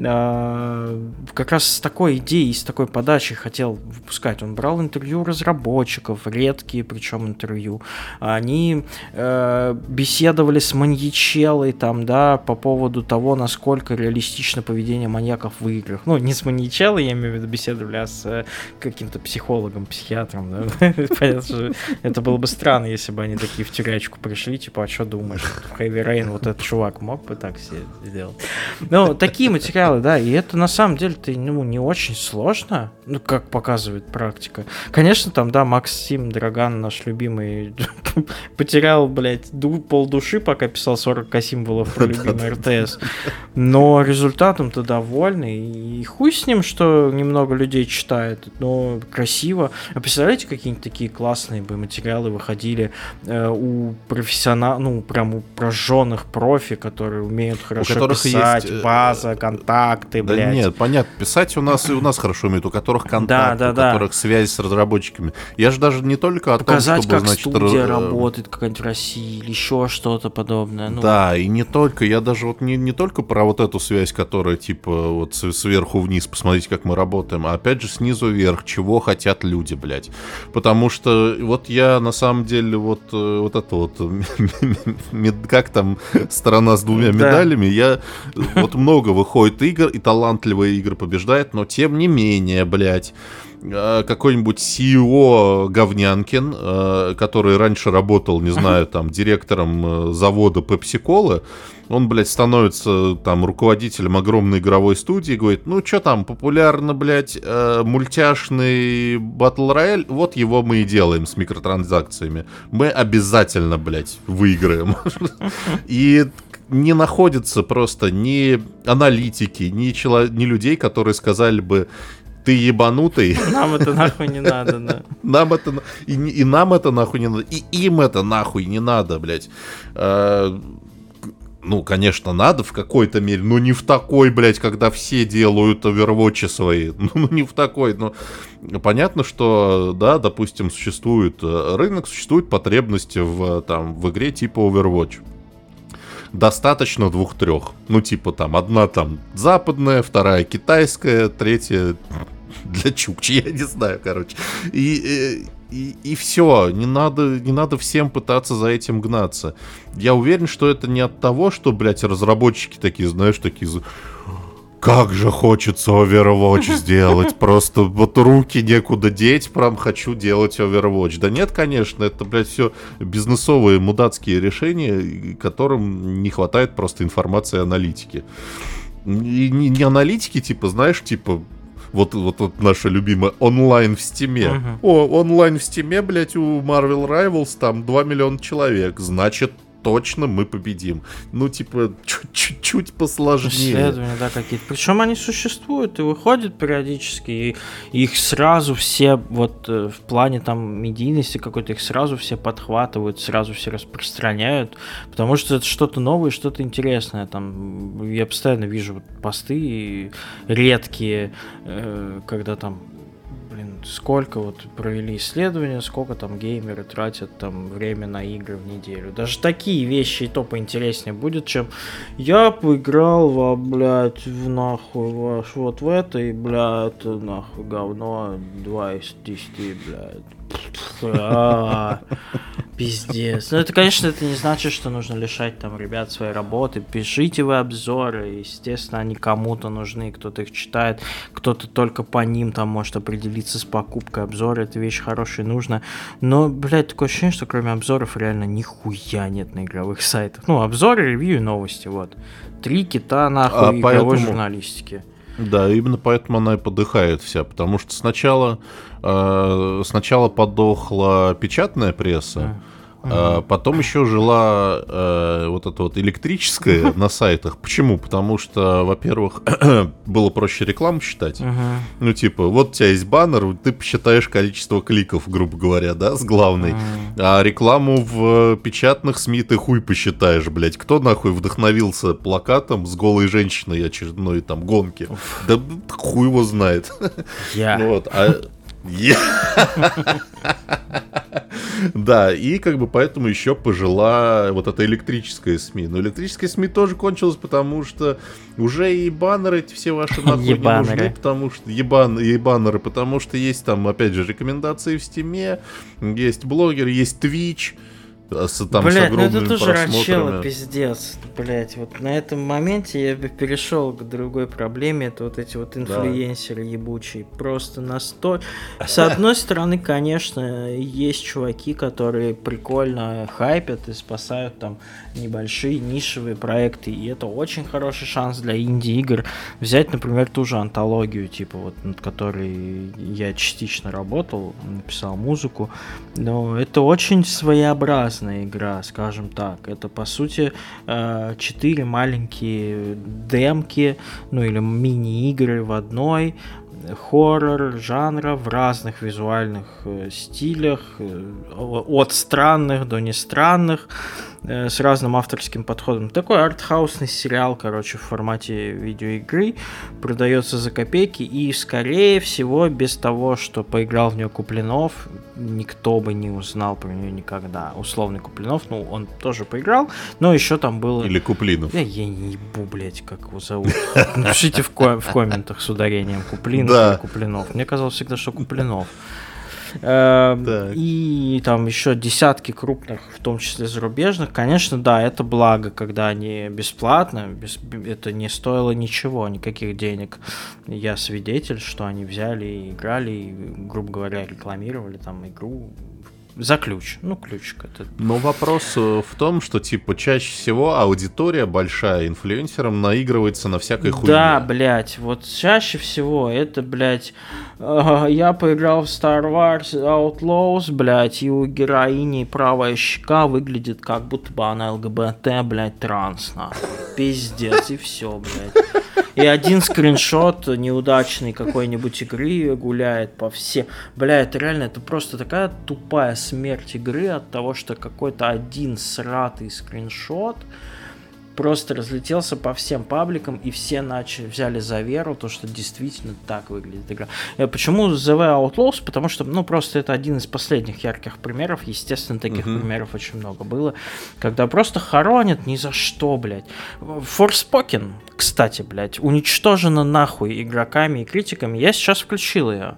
как раз с такой идеей, с такой подачей хотел выпускать. Он брал интервью разработчиков, редкие причем интервью. Они беседовали с маньячелой там, да, по поводу того, насколько реалистично поведение маньяков в играх. Ну, не с маньячелой, я имею в виду, беседовали, а с каким-то психологом, психиатром, да? Понятно, что это было бы странно, если бы они такие в тюрячку пришли, типа, а что думаешь, в Heavy Rain вот этот чувак мог бы так себе сделать? Ну, такие материалы, да, и это на самом деле-то, ну, не очень сложно, ну, как показывает практика. Конечно, там, да, Максим Драган, наш любимый, потерял, блядь, полдуши, пока писал 40 символов про любимый РТС, но результатом-то довольны, и хуй с ним, что немного людей читает, но красиво. А представляете, какие-нибудь такие классные бы материалы выходили у профессионалов, ну, прям у прожженных профи, которые умеют хорошо писать, есть, база, контакты, да блядь. Нет, понятно, писать у нас хорошо умеют, у которых контакты, у которых связь с разработчиками. Я же даже не только о показать, том, чтобы, как студия работает какая-нибудь в России или еще что-то подобное. Ну. Да, и не только, я даже вот не только про вот эту связь, которая типа вот сверху вниз, посмотрите, как мы работаем, а опять же снизу вверх, чего хотят люди, блядь. Потому что вот я на самом деле вот это вот, как там сторона с двумя медалями, я вот много выходит игр, и талантливые игры побеждают, но тем не менее, блядь, какой-нибудь CEO Говнянкин, который раньше работал, не знаю, там, директором завода Пепси-Колы, он, блядь, становится там руководителем огромной игровой студии, говорит, ну, что там, популярно, блядь, мультяшный Battle Royale, вот его мы и делаем с микротранзакциями. Мы обязательно, блядь, выиграем. И не находится просто ни аналитики, ни людей, которые сказали бы, ты ебанутый. Нам это нахуй не надо, да. Нам это... И нам это нахуй не надо, и им это нахуй не надо, блядь. Ну, конечно, надо в какой-то мере, но не в такой, блядь, когда все делают овервотчи свои. Ну, не в такой, но понятно, что, да, допустим, существует рынок, существуют потребности в игре типа Overwatch. Достаточно 2-3. Ну, типа там, одна там западная, вторая китайская, третья для чукчи, я не знаю, короче. И все, не надо всем пытаться за этим гнаться. Я уверен, что это не от того, что, блядь, разработчики такие, знаешь, такие... Как же хочется Overwatch сделать, просто вот руки некуда деть, прям хочу делать Overwatch. Да нет, конечно, это, блядь, все бизнесовые мудацкие решения, которым не хватает просто информации и аналитики. И не аналитики, типа, знаешь, типа... Вот наша любимая онлайн в Стиме. О, онлайн в Стиме, блядь, у Marvel Rivals там 2 миллиона человек. Значит, точно мы победим. Ну, типа, чуть-чуть посложнее. Исследования, да, какие-то. Причем они существуют и выходят периодически, и их сразу все, вот в плане там медийности какой-то, их сразу все подхватывают, сразу все распространяют, потому что это что-то новое, что-то интересное. Там, я постоянно вижу вот посты редкие, когда там сколько вот провели исследования, сколько там геймеры тратят там время на игры в неделю. Даже такие вещи и то поинтереснее будет, чем я поиграл блядь, в нахуй ваш вот в это, и, блядь, нахуй говно 2 из 10, блядь. Пиздец. Ну, это, конечно, это не значит, что нужно лишать там ребят своей работы. Пишите вы обзоры. Естественно, они кому-то нужны, кто-то их читает, кто-то только по ним там может определиться с покупкой обзора. Это вещь хорошая, нужна. Но, блядь, такое ощущение, что кроме обзоров реально нихуя нет на игровых сайтах. Ну, обзоры, ревью и новости, вот. 3 кита, нахуй, игровой журналистики. Да, именно поэтому она и подыхает вся, потому что сначала подохла печатная пресса, потом еще жила вот эта вот электрическая на сайтах. Почему? Потому что, во-первых, было проще рекламу считать. Ну, типа, вот у тебя есть баннер, ты посчитаешь количество кликов, грубо говоря, да, с главной. А рекламу в печатных СМИ ты хуй посчитаешь, блядь. Кто нахуй вдохновился плакатом с голой женщиной очередной там гонки? Да хуй его знает. Вот, да, и как бы поэтому еще пожила вот эта электрическая СМИ. Но электрическая СМИ тоже кончилась, потому что уже и баннеры эти все ваши нахуй не нужны, потому что ебаннеры, потому что есть там, опять же, рекомендации в Стиме, есть блогеры, есть Twitch. Там блять, с ну огромными это тоже просмотрами. рачело, пиздец. Блять, вот на этом моменте я бы перешел к другой проблеме. Это вот эти вот инфлюенсеры ебучие. Просто настой. С одной стороны, конечно, есть чуваки, которые прикольно хайпят и спасают там небольшие нишевые проекты. И это очень хороший шанс для инди-игр. Взять, например, ту же антологию, типа вот над которой я частично работал, написал музыку. Но это очень своеобразная игра, скажем так. Это, по сути, 4 маленькие демки, ну или мини-игры в одной, хоррор жанра в разных визуальных стилях, от странных до не странных, с разным авторским подходом. Такой артхаусный сериал, короче, в формате видеоигры, продается за копейки, и, скорее всего, без того, что поиграл в нее Куплинов, никто бы не узнал про нее никогда. Условный Куплинов, ну, он тоже поиграл, но еще там было... Или Куплинов. Я не ебу, блять, как его зовут. Напишите в комментах с ударением Куплинов или Куплинов. Мне казалось всегда, что Куплинов. И там еще десятки крупных, в том числе зарубежных. Конечно, да, это благо, когда они бесплатно, это не стоило ничего, никаких денег. Я свидетель, что они взяли и играли, и, грубо говоря, рекламировали там игру за ключ. Ну, ключик это. Но вопрос в том, что, типа, чаще всего аудитория большая инфлюенсерам наигрывается на всякой хуйне. Да, блядь, вот чаще всего это, блядь, я поиграл в Star Wars Outlaws, блядь, и у героини правая щека выглядит, как будто бы она ЛГБТ, блядь, транс, нахуй. Пиздец, и все, блядь. И один скриншот неудачный какой-нибудь игры гуляет по всем. Бля, это реально, это просто такая тупая смерть игры от того, что какой-то один сратый скриншот просто разлетелся по всем пабликам, и все взяли за веру то, что действительно так выглядит игра. Почему The Outlaws? Потому что, ну, просто это один из последних ярких примеров. Естественно, таких примеров очень много было, когда просто хоронят ни за что, блядь. Forspoken, кстати, блядь, уничтожена нахуй игроками и критиками. Я сейчас включил ее.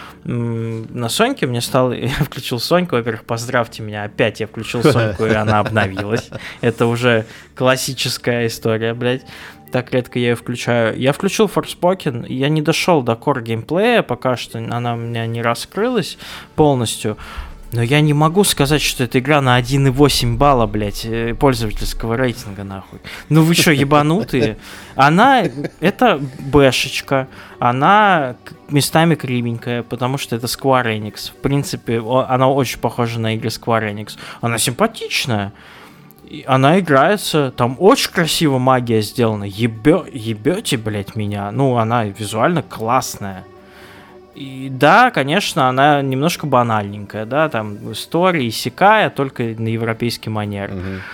На Соньке мне стало... Я включил Соньку, во-первых, поздравьте меня, опять я включил Соньку, и она обновилась. Это уже классическая история, блядь. Так редко я ее включаю. Я включил Forspoken, я не дошел до core геймплея, пока что она у меня не раскрылась полностью. Но я не могу сказать, что эта игра на 1,8 балла, блядь, пользовательского рейтинга, нахуй. Ну вы что, ебанутые? Она, это бэшечка, она местами кривенькая, потому что это Square Enix. В принципе, она очень похожа на игры Square Enix. Она симпатичная. Она играется, там очень красиво магия сделана. Ебете, блядь, меня? Ну, она визуально классная. И да, конечно, она немножко банальненькая, да, там история иссякая, только на европейский манер.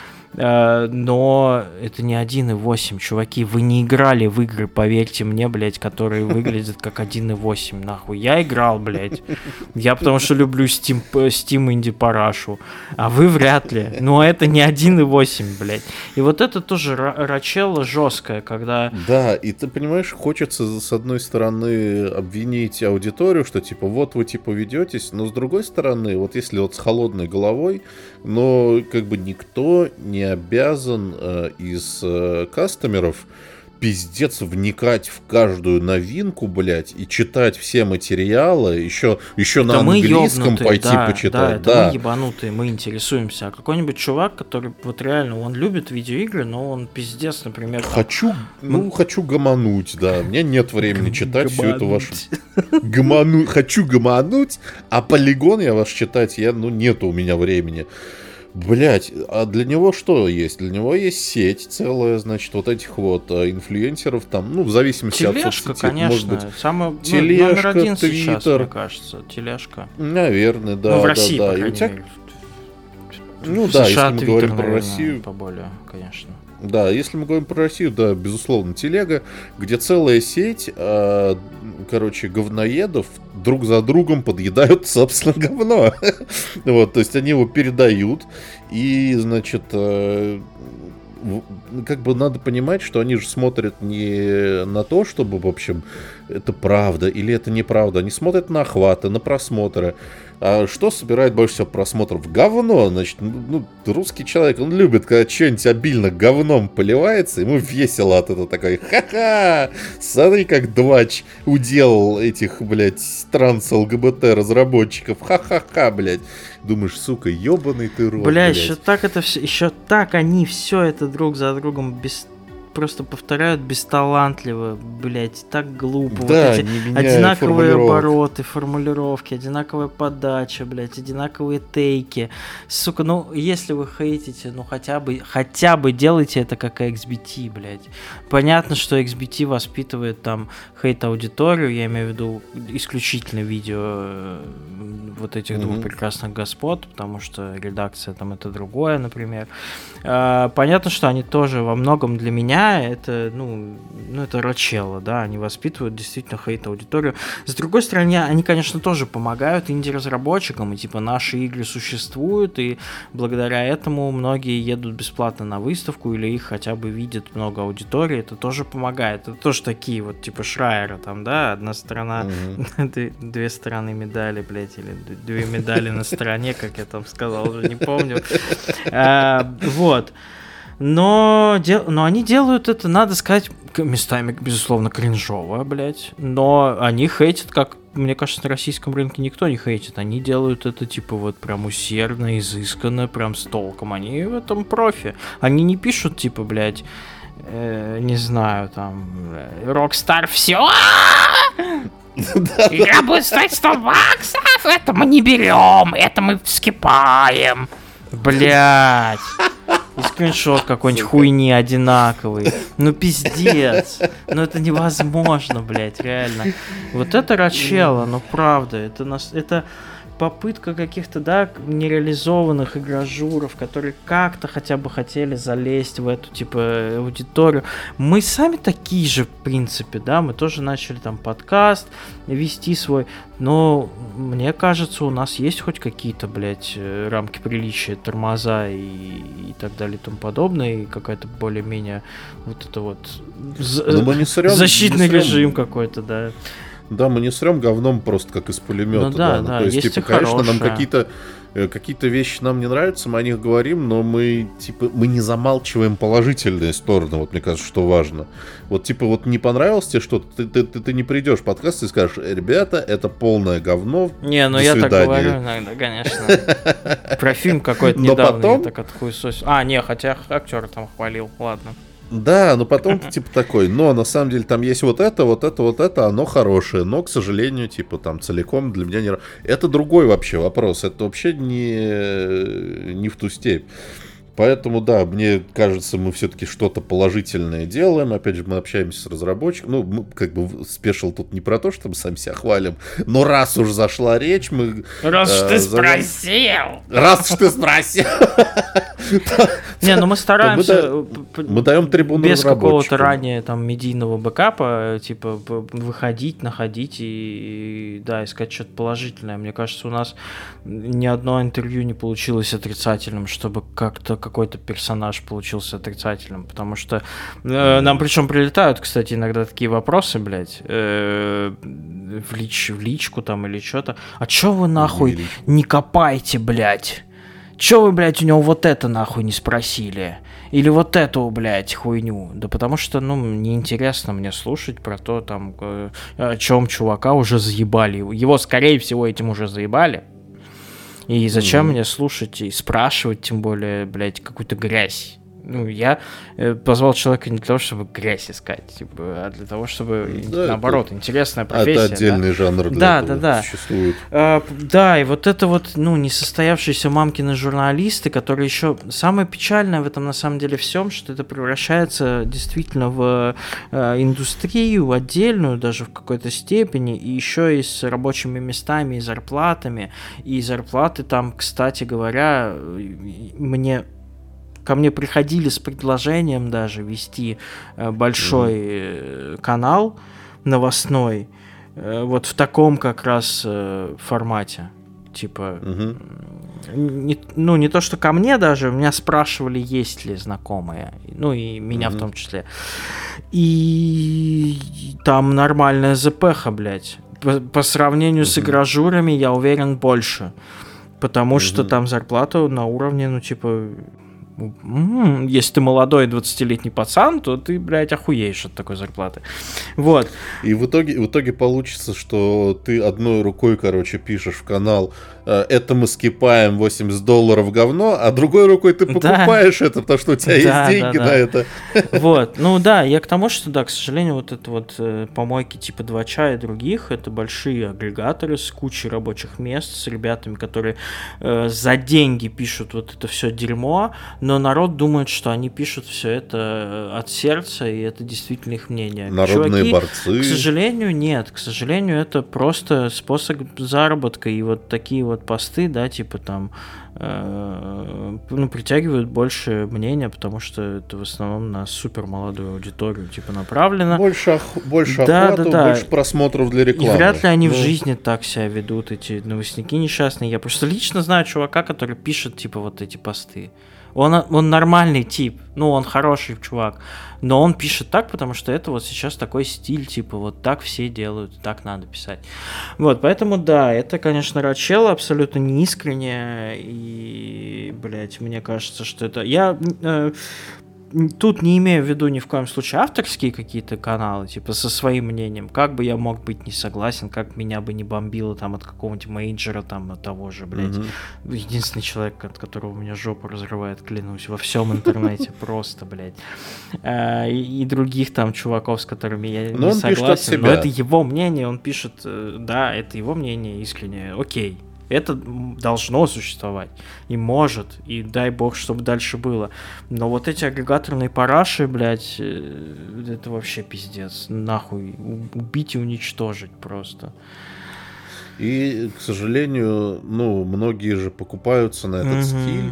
Но это не 1,8, чуваки, вы не играли в игры, поверьте мне, блядь, которые выглядят как 1,8, нахуй. Я играл, блядь. Я потому что люблю Steam Indie парашу, а вы вряд ли. Но это не 1,8, блядь. И вот это тоже рачело жесткое, когда... Да, и ты понимаешь, хочется с одной стороны обвинить аудиторию, что типа вот вы типа ведетесь, но с другой стороны, вот если вот с холодной головой, но как бы никто не обязан из кастомеров пиздец вникать в каждую новинку, блядь, и читать все материалы, еще на английском пойти почитать. Да, это мы ебанутые, мы интересуемся. А какой-нибудь чувак, который вот реально, он любит видеоигры, но он пиздец, например... Хочу гомонуть, да, у меня нет времени читать всю эту вашу... Хочу гомонуть, а полигон я ваш читать, нету у меня времени. Блять, а для него что есть? Для него есть сеть целая, значит, вот этих вот инфлюенсеров там, ну, в зависимости тележка, от соцсетей. Конечно, может быть, тележка, номер один Твиттер. сейчас, мне кажется, тележка. Наверное, да. Ну, в России, да. по крайней мере. Ну в да, США, если мы Twitter, говорим про наверное, Россию... поболее, конечно. Да, если мы говорим про Россию, да, безусловно, телега, где целая сеть, говноедов друг за другом подъедают, собственно, говно. Вот, то есть они его передают, и, значит, как бы надо понимать, что они же смотрят не на то, чтобы, в общем, это правда или это неправда. Они смотрят на охваты, на просмотры. А что собирает больше всего просмотров? Говно. Значит, русский человек, он любит, когда что-нибудь обильно говном поливается, ему весело от этого. Такой, ха-ха, смотри, как Двач уделал этих, блядь, транс-ЛГБТ-разработчиков. Ха-ха-ха, блядь. Думаешь, сука, ебаный ты рот, Бля, еще так это все, еще так они все это друг за другом просто повторяют бесталантливо, блять, так глупо. Да, вот эти одинаковые обороты, формулировки, одинаковая подача, блять, одинаковые тейки. Сука, ну, если вы хейтите, ну, хотя бы делайте это как XBT, блять. Понятно, что XBT воспитывает там хейт-аудиторию, я имею в виду исключительно видео вот этих двух прекрасных господ, потому что редакция там это другое, например. Понятно, что они тоже во многом для меня это, это рачелло, да, они воспитывают действительно хейт-аудиторию. С другой стороны, они, конечно, тоже помогают инди-разработчикам, и типа наши игры существуют, и благодаря этому многие едут бесплатно на выставку, или их хотя бы видят много аудитории, это тоже помогает. Это тоже такие вот, типа Шрайера там, да, одна сторона, две стороны медали, блядь, или две медали на стороне, как я там сказал, уже не помню. Вот. Но они делают это, надо сказать, местами, безусловно, кринжово, блядь. Но они хейтят, как, мне кажется, на российском рынке никто не хейтит. Они делают это, типа, вот прям усердно, изысканно, прям с толком. Они в этом профи. Они не пишут, типа, блядь, не знаю, там, Rockstar все. Игра будет стоить 100 баксов, это мы не берем, это мы скипаем. Блядь. И скриншот какой-нибудь хуйни одинаковый. Ну пиздец. Ну это невозможно, блядь, реально. Вот это рачелло, ну правда. Это попытка каких-то, да, нереализованных игражуров, которые как-то хотя бы хотели залезть в эту, типа, аудиторию. Мы сами такие же, в принципе, да, мы тоже начали там подкаст вести свой, но мне кажется, у нас есть хоть какие-то, блядь, рамки приличия, тормоза и так далее и тому подобное, и какая-то более-менее вот это вот защитный режим какой-то, да. Да, мы не срем говном просто как из пулемета. Ну да, да. То есть, есть типа, конечно, нам какие-то вещи нам не нравятся, мы о них говорим, но мы не замалчиваем положительные стороны. Вот мне кажется, что важно. Вот, типа, вот не понравилось тебе что-то, ты не придешь в подкаст и скажешь: ребята, это полное говно. Не, ну я так говорю иногда, конечно. Про фильм какой-то недавно я так отхуесосил. Не, хотя актера там хвалил, ладно. Да, но потом ты типа такой, но на самом деле там есть вот это, оно хорошее, но, к сожалению, типа там целиком для меня не... Это другой вообще вопрос, это вообще не в ту степь. Поэтому, да, мне кажется, мы все-таки что-то положительное делаем. Опять же, мы общаемся с разработчиком. Ну, мы, как бы, спешил тут не про то, что мы сами себя хвалим, но раз уж зашла речь, мы... Раз уж ты спросил! Раз уж ты спросил! Не, ну мы стараемся... Мы даем трибуну без какого-то ранее там медийного бэкапа, типа, выходить, находить и, да, искать что-то положительное. Мне кажется, у нас ни одно интервью не получилось отрицательным, чтобы как-то какой-то персонаж получился отрицательным, потому что нам причем прилетают, кстати, иногда такие вопросы, блядь, в личку там или что-то. А чё вы нахуй не копаете, блядь? Чё вы, блядь, у него вот это нахуй не спросили? Или вот эту, блядь, хуйню? Да потому что, неинтересно мне слушать про то, там, о чем чувака уже заебали. Его, скорее всего, этим уже заебали. И зачем мне слушать и спрашивать, тем более, блядь, какую-то грязь? Я позвал человека не для того, чтобы грязь искать, типа, а для того, чтобы, наоборот, интересная профессия. Это отдельный жанр для этого существует. Да, и вот это вот, несостоявшиеся мамкины журналисты, которые еще... Самое печальное в этом, на самом деле, всем, что это превращается действительно в индустрию отдельную, даже в какой-то степени, и еще и с рабочими местами и зарплатами. И зарплаты там, кстати говоря, ко мне приходили с предложением даже вести большой канал новостной вот в таком как раз формате. Типа, не то, что ко мне даже, меня спрашивали, есть ли знакомые, ну и меня в том числе. И там нормальная ЗПХа, блядь. По сравнению с игражурами, я уверен, больше. Потому что там зарплата на уровне, ну, типа... Если ты молодой 20-летний пацан, то ты, блядь, охуеешь от такой зарплаты. Вот. И в итоге получится, что ты одной рукой, короче, пишешь в канал: это мы скипаем $80 говно, а другой рукой ты покупаешь это, потому что у тебя есть деньги на это. Вот, ну да, я к тому, что, да, к сожалению, вот это вот помойки типа 2Ча и других, это большие агрегаторы с кучей рабочих мест, с ребятами, которые за деньги пишут вот это все дерьмо, но народ думает, что они пишут все это от сердца, и это действительно их мнение. Народные Чуваки, борцы. К сожалению, нет. К сожалению, это просто способ заработка, и вот такие вот посты, да, типа там, притягивают больше мнения, потому что это в основном на супер молодую аудиторию, типа, направлено. Больше охватов, больше просмотров для рекламы. И вряд ли они в жизни так себя ведут, эти новостники несчастные. Я просто лично знаю чувака, который пишет, типа, вот эти посты. Он нормальный тип, ну, он хороший чувак, но он пишет так, потому что это вот сейчас такой стиль, типа, вот так все делают, так надо писать. Вот, поэтому, да, это, конечно, рачело, абсолютно неискренне, и, блядь, мне кажется, что это... Я тут не имею в виду ни в коем случае авторские какие-то каналы, типа, со своим мнением, как бы я мог быть не согласен, как меня бы не бомбило там от какого-нибудь мейджора, там, от того же, блядь. Единственный человек, от которого у меня жопу разрывает, клянусь, во всем интернете, просто, блядь. И других там чуваков, с которыми я не согласен, но это его мнение, он пишет, да, это его мнение искреннее, окей. Это должно существовать. И может. И дай бог, чтобы дальше было. Но вот эти агрегаторные параши, блядь, это вообще пиздец. Нахуй. Убить и уничтожить просто. И, к сожалению, многие же покупаются на этот стиль.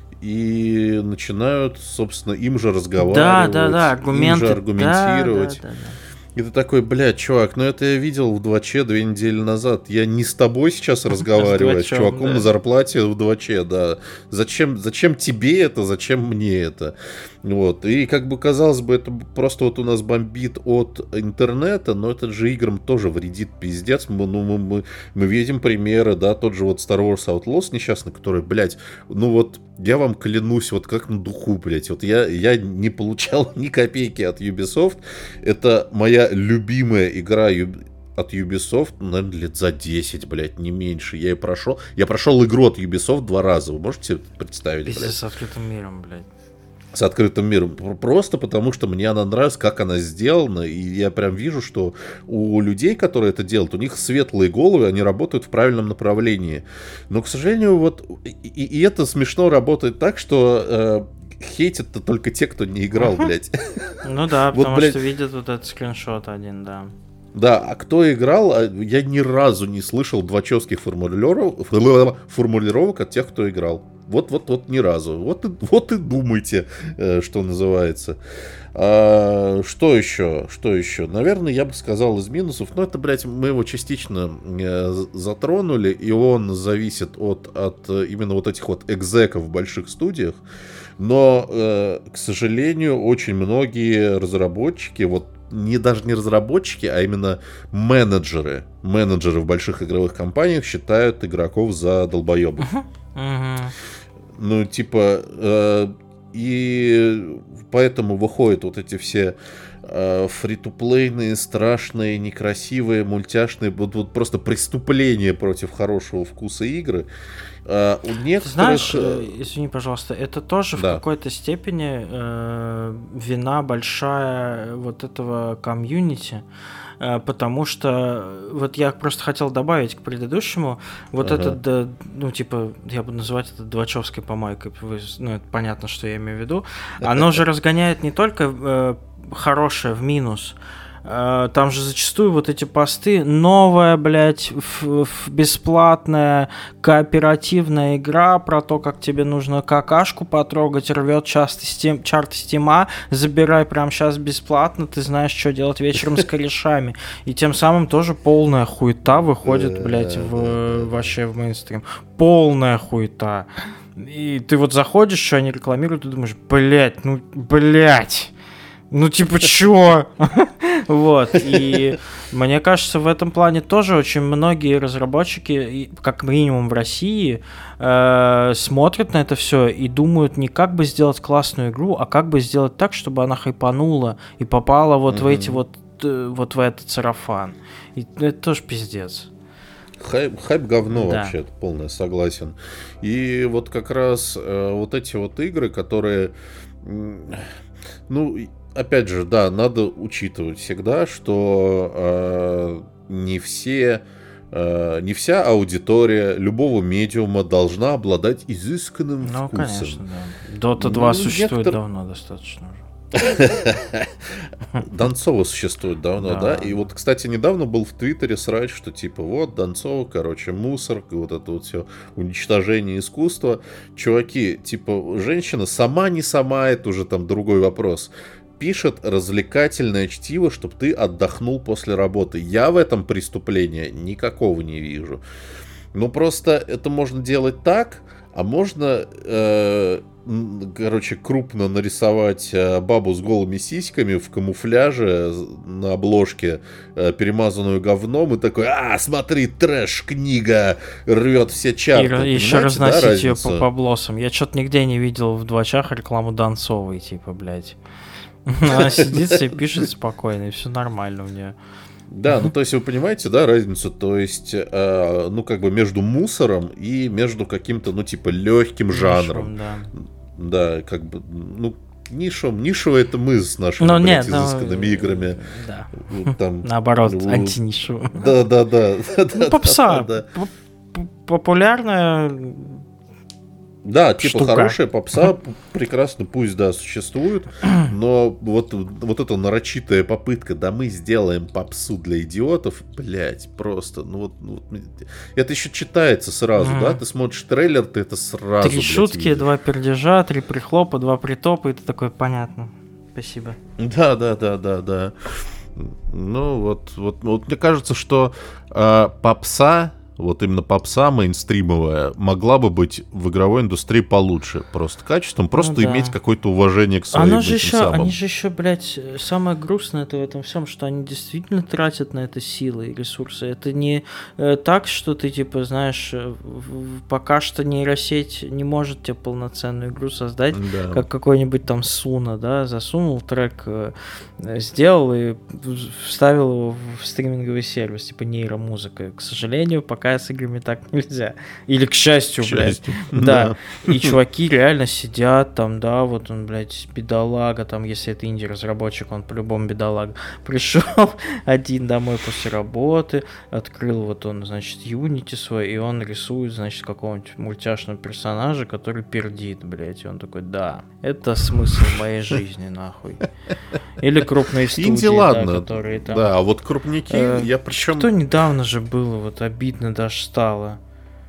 И начинают, собственно, им же разговаривать. Да, аргументы. Им же аргументировать. Да. И ты такой, блядь, чувак, это я видел в 2Ч 2 недели назад. Я не с тобой сейчас разговариваю, а с чуваком на зарплате в 2Ч, да. Зачем тебе это, зачем мне это? Вот. И как бы казалось бы, это просто вот у нас бомбит от интернета, но это же играм тоже вредит пиздец. Мы видим примеры, да, тот же вот Star Wars Outlaws несчастный, который, блядь, я вам клянусь, вот как на духу, блядь, вот я не получал ни копейки от Ubisoft. Это моя любимая игра от Ubisoft, наверное, лет за 10, блядь, не меньше. Я прошел игру от Ubisoft 2 раза. Вы можете представить, блядь? С открытым миром, блядь. С открытым миром. Просто потому, что мне она нравится, как она сделана. И я прям вижу, что у людей, которые это делают, у них светлые головы, они работают в правильном направлении. Но, к сожалению, вот и это смешно работает так, что хейтят-то только те, кто не играл, блядь. Ну да, потому что видят вот этот скриншот один, да. Да, а кто играл, я ни разу не слышал двачевских формулировок от тех, кто играл. Вот ни разу. Вот и думайте, что называется. Что еще? Наверное, я бы сказал из минусов. Но это, блядь, мы его частично затронули, и он зависит от именно вот этих вот экзеков в больших студиях. Но, к сожалению, очень многие разработчики, даже не разработчики, а именно менеджеры в больших игровых компаниях считают игроков за долбоебов. И поэтому выходят вот эти все фри-ту-плейные, страшные, некрасивые, мультяшные, вот просто преступления против хорошего вкуса игры. У некоторых... Знаешь, извини, пожалуйста, это тоже в какой-то степени вина большая вот этого комьюнити, потому что вот я просто хотел добавить к предыдущему, это, я буду называть это двачевской помойкой, это понятно, что я имею в виду, оно же разгоняет не только хорошее в минус, там же зачастую вот эти посты, новая, блядь, бесплатная кооперативная игра про то, как тебе нужно какашку потрогать, рвет чарты Стима, забирай прямо сейчас бесплатно, ты знаешь, что делать вечером с корешами. И тем самым тоже полная хуета выходит, блядь, вообще в мейнстрим. Полная хуета. И ты вот заходишь, что они рекламируют, ты думаешь, блядь, ну типа чё? Вот, и мне кажется, в этом плане тоже очень многие разработчики, как минимум в России, смотрят на это все и думают не как бы сделать классную игру, а как бы сделать так, чтобы она хайпанула и попала вот в эти вот в этот сарафан. И это тоже пиздец. Хайп говно вообще, полное, согласен. И вот как раз вот эти вот игры, которые, ну, опять же, да, надо учитывать всегда, что не вся аудитория любого медиума должна обладать изысканным вкусом. Ну, конечно, да. Dota 2 существует давно достаточно уже. Донцова существует давно, да? И вот, кстати, недавно был в Твиттере срач, что типа вот Донцова, короче, мусор, вот это вот все уничтожение искусства. Чуваки, типа, женщина сама не сама, это уже там другой вопрос, пишет развлекательное чтиво, чтобы ты отдохнул после работы. Я в этом преступления никакого не вижу. Ну, просто это можно делать так, а можно, короче, крупно нарисовать бабу с голыми сиськами в камуфляже на обложке, перемазанную говном, и такой, смотри, трэш-книга, рвет все чарты. И еще разносить ее по паблосам. Я что-то нигде не видел в 2 чаха рекламу Донцовой, типа, блядь. Она сидит себе, пишет спокойно, и все нормально у нее. Да, ну то есть вы понимаете, да, разницу, то есть, ну как бы между мусором и между каким-то, ну типа легким жанром. Да, как бы, ну нишевое это мы с нашими изысканными играми. Да. Там, наоборот, антинишевое. Да. Ну, попса. Популярная. Да, типа штука. Хорошая попса, прекрасно, пусть, да, существует, но вот эта нарочитая попытка, да мы сделаем попсу для идиотов, блять, просто, это еще читается сразу, да, ты смотришь трейлер, ты это сразу, 3 шутки, видишь. 2 пердежа, 3 прихлопа, 2 притопа, и это такое, понятно, спасибо. Да. Ну, вот мне кажется, что попса, вот именно попса мейнстримовая могла бы быть в игровой индустрии получше. Просто качеством, просто иметь какое-то уважение к своим Они же еще, блядь, самое грустное это в этом всем, что они действительно тратят на это силы и ресурсы. Это не так, что ты, типа, знаешь, пока что нейросеть не может тебе полноценную игру создать, как какой-нибудь там Суна, да, засунул трек, сделал и вставил его в стриминговый сервис, типа нейромузыка. К сожалению, пока с играми так нельзя. Или к счастью, блядь. Да. И чуваки реально сидят там, да, вот он, блядь, бедолага, там, если это инди-разработчик, он по-любому бедолага. Пришел один домой после работы, открыл вот он, значит, Unity свой, и он рисует, значит, какого-нибудь мультяшного персонажа, который пердит, блядь. И он такой, да, это смысл моей жизни, нахуй. Или крупные студии, да, которые там... Да, а вот крупники, я причем... Что недавно же было, вот обидно даже стало.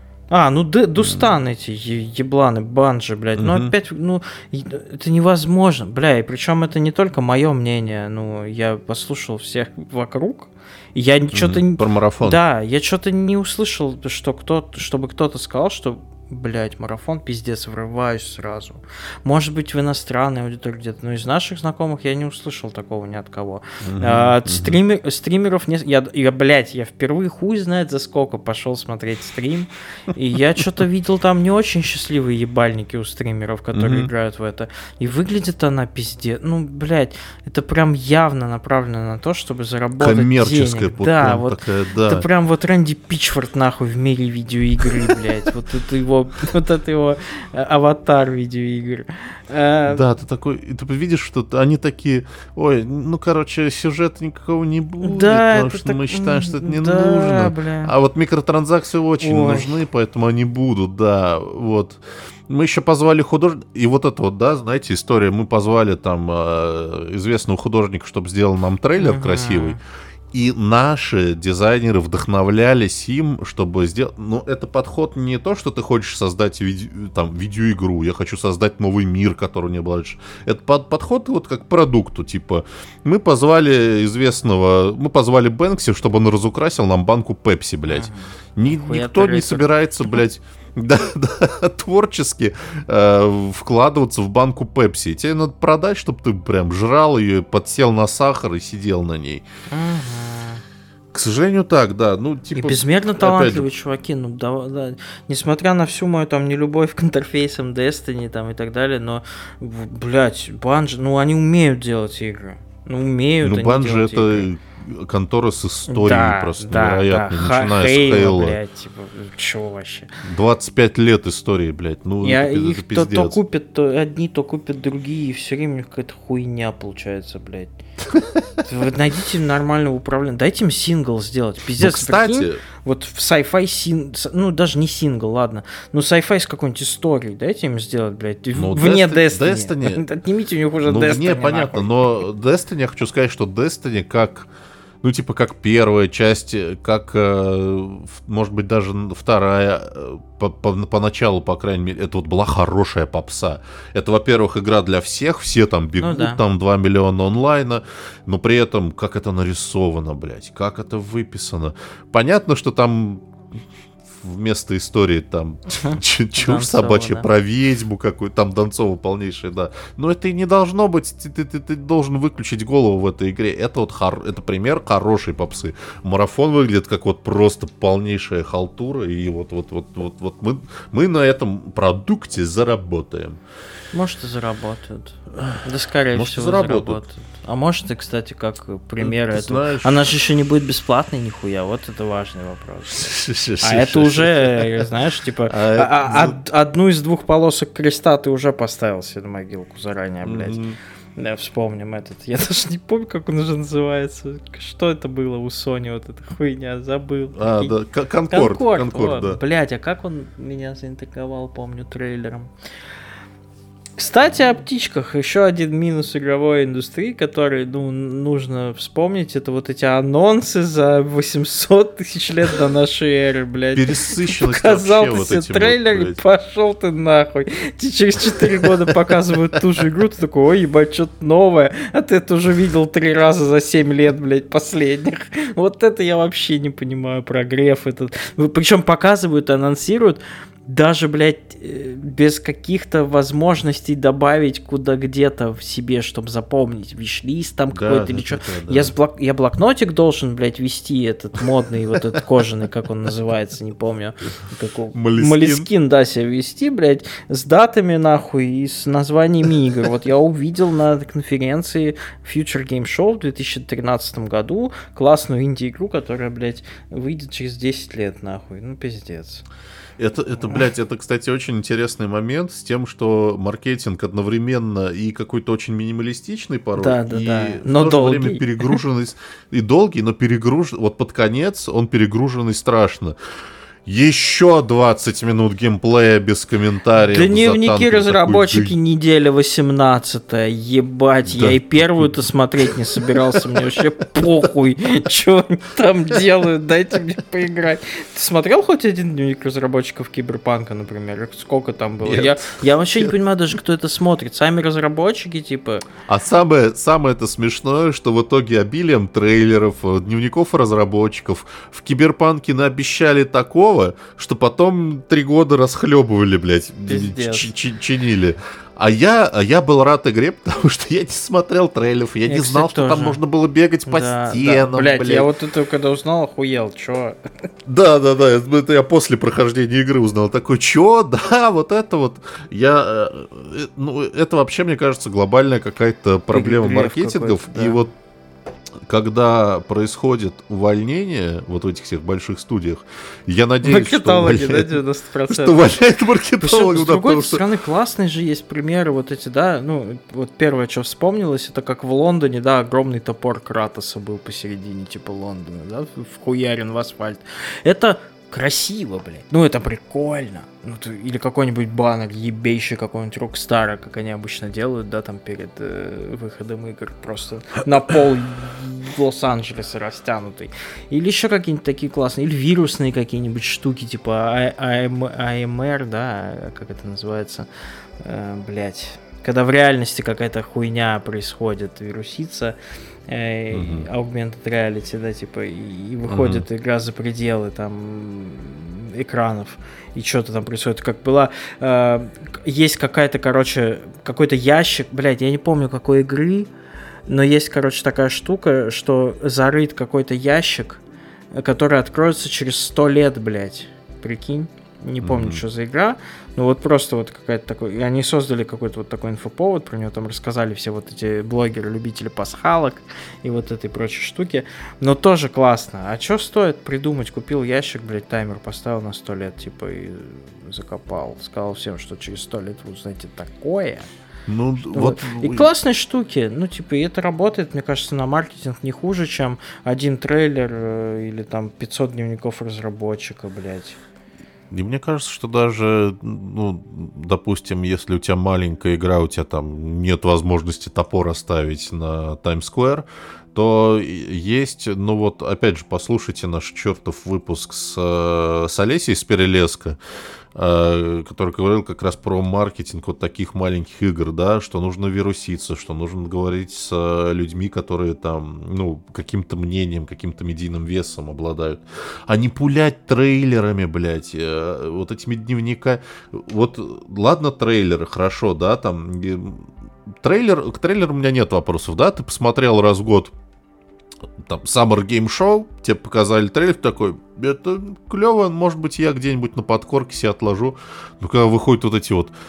Дустан эти ебланы, банжи, блядь. Ну опять, это невозможно, бля, и причем это не только мое мнение, я послушал всех вокруг, и я что-то... Про марафон. Да, я что-то не услышал, чтобы кто-то сказал, что... Блять, марафон, пиздец, врываюсь сразу. Может быть, в иностранной аудитории где-то, но из наших знакомых я не услышал такого ни от кого. Стримеров не... Я впервые хуй знает за сколько пошел смотреть стрим, и я что-то видел там не очень счастливые ебальники у стримеров, которые играют в это. И выглядит она пиздец. Это прям явно направлено на то, чтобы заработать коммерческая денег. Да, вот такая, да. Это прям вот Рэнди Пичфорд нахуй в мире видеоигры, блять. Вот это его его, вот это его аватар видеоигр. Да, ты такой, ты видишь, что они такие, ой, ну, короче, сюжета никакого не будет, потому что мы считаем, что это не нужно. Бля. А вот микротранзакции очень нужны, поэтому они будут, да, вот. Мы еще позвали художника, и вот это вот, да, знаете, история, мы позвали там известного художника, чтобы сделал нам трейлер красивый, и наши дизайнеры вдохновлялись им, чтобы сделать... Ну, это подход не то, что ты хочешь создать видеоигру, я хочу создать новый мир, которого не было раньше. Это подход вот как к продукту, типа, мы позвали Бэнкси, чтобы он разукрасил нам банку Пепси, блядь. Никто не собирается, блядь, творчески вкладываться в банку Пепси. Тебе надо продать, чтобы ты прям жрал ее, подсел на сахар и сидел на ней. К сожалению, так, да. Ну, типа, и безмерно талантливые чуваки. Ну, да. Несмотря на всю мою там нелюбовь к интерфейсам Destiny там, и так далее, но, блядь, Bungie, ну, они умеют делать игры. Ну, умеют они делать игры. Это контора с историей просто невероятной, начиная с Halo. Блядь, типа, чего вообще? 25 лет истории, блядь, ну это их пиздец. то купят одни, то купят другие, и все время у них какая-то хуйня получается, блядь. Вы найдите нормального управления, дайте им сингл сделать. Пиздец, кстати, вот в sci-fi, ну даже не сингл, ладно, ну sci-fi с какой-нибудь историей, дайте им сделать, блядь, вне Destiny. Отнимите у них уже Destiny. Не, понятно, но Destiny, я хочу сказать, что Destiny как... Ну, типа, как первая часть, как, может быть, даже вторая, поначалу, по крайней мере, это вот была хорошая попса. Это, во-первых, игра для всех, все там бегут, там 2 миллиона онлайна, но при этом, как это нарисовано, блядь, как это выписано. Понятно, что там... Вместо истории там чушь собачья про ведьму какую-то, там Донцова полнейшая, да. Но это и не должно быть, ты должен выключить голову в этой игре. Это вот это пример хорошей попсы. Марафон выглядит как вот просто полнейшая халтура, и вот мы на этом продукте заработаем. Может, и заработают. Да, скорее всего, заработают. А может, и, кстати, как пример этого. Она же еще не будет бесплатной нихуя. Вот это важный вопрос. А это уже, знаешь, типа, одну из 2 полосок креста ты уже поставил себе на могилку заранее, блядь. Да, вспомним этот. Я даже не помню, как он уже называется. Что это было у Sony, вот эта хуйня, забыл. Да, Конкорд, да. Блядь, а как он меня заинтриговал, помню, трейлером. Кстати, о птичках. Еще один минус игровой индустрии, который, нужно вспомнить, это вот эти анонсы за 800 тысяч лет до нашей эры, блядь. Пересыщенность показал вообще ты себе трейлер, и пошел ты нахуй. Тебе через 4 года показывают ту же игру, ты такой, ой, ебать, что-то новое, а ты это уже видел 3 раза за 7 лет, блядь, последних. Вот это я вообще не понимаю, прогрев этот. Причем показывают и анонсируют, даже, блядь, без каких-то возможностей добавить куда где-то в себе, чтобы запомнить виш-лист там какой-то или что. Я блокнотик должен, блядь, вести этот модный, вот этот кожаный, как он называется, не помню. Молескин, да, себе вести, блядь, с датами, нахуй, и с названиями игр. Вот я увидел на конференции Future Game Show в 2013 году классную инди-игру, которая, блядь, выйдет через 10 лет, нахуй. Ну, пиздец. Это, блядь, это, кстати, очень интересный момент с тем, что маркетинг одновременно и какой-то очень минималистичный порой, но в то же время перегруженный, и долгий, но перегруженный, вот под конец он перегруженный страшно. Еще 20 минут геймплея без комментариев. Дневники разработчики, неделя 18-я. Ебать, я и первую-то смотреть не собирался. Мне вообще похуй, что они там делают. Дайте мне поиграть. Ты смотрел хоть один дневник разработчиков Киберпанка, например? Сколько там было? Я вообще не понимаю даже, кто это смотрит. Сами разработчики, типа... А самое это смешное, что в итоге обилием трейлеров, дневников разработчиков в Киберпанке наобещали такого, что потом 3 года расхлебывали, блядь, чинили. А я был рад игре, потому что я не смотрел трейлеров, я не знал, что там можно было бегать по стенам, блядь. Я вот это когда узнал, охуел, чё? Да, это я после прохождения игры узнал, такой, чё, да, вот это вот. Это вообще, мне кажется, глобальная какая-то проблема маркетингов, и вот когда происходит увольнение вот в этих всех больших студиях, я надеюсь, что увольняют, да, 90%. Что увольняют маркетологов. С другой стороны, классные же есть примеры вот эти, да, ну, вот первое, что вспомнилось, это как в Лондоне, да, огромный топор Кратоса был посередине, типа, Лондона, да, вхуярен в асфальт. Это красиво, блядь. Ну, это прикольно. Ну, или какой-нибудь баннер, ебейший какой-нибудь Рокстара, как они обычно делают, да, там перед выходом игр, просто на пол Лос-Анджелеса растянутый. Или еще какие-нибудь такие классные, или вирусные какие-нибудь штуки, типа AMR, да, как это называется, блядь. Когда в реальности какая-то хуйня происходит, вирусится, augmented reality, да, типа, и выходит игра за пределы там экранов, и что-то там происходит, как была, есть какая-то, короче, какой-то ящик, блядь, я не помню какой игры, но есть, короче, такая штука, что зарыт какой-то ящик, который откроется через 100 лет, блядь, прикинь. Не помню, что за игра, но вот просто вот какая-то такой... И они создали какой-то вот такой инфоповод, про него там рассказали все вот эти блогеры, любители пасхалок и вот этой прочей штуки. Но тоже классно. А что стоит придумать? Купил ящик, блядь, таймер поставил на 100 лет, типа, и закопал. Сказал всем, что через 100 лет вы узнаете такое. Ну, вот. И классные штуки. Ну, типа, и это работает, мне кажется, на маркетинг не хуже, чем один трейлер или там 500 дневников разработчика, блядь. И мне кажется, что даже, ну, допустим, если у тебя маленькая игра, у тебя там нет возможности топор оставить на Таймс-сквер, то есть, ну вот, опять же, послушайте наш чертов выпуск с Олесей с Перелеска, который говорил как раз про маркетинг вот таких маленьких игр, да, что нужно вируситься, что нужно говорить с людьми, которые там, ну, каким-то мнением, каким-то медийным весом обладают, а не пулять трейлерами, блядь, вот этими дневниками. Вот, ладно, трейлеры, хорошо, да, там, к трейлеру у меня нет вопросов, да, ты посмотрел раз в год там Summer Game Show, тебе показали трейлер, такой, это клево, может быть, я где-нибудь на подкорке себе отложу. Но когда выходят вот эти вот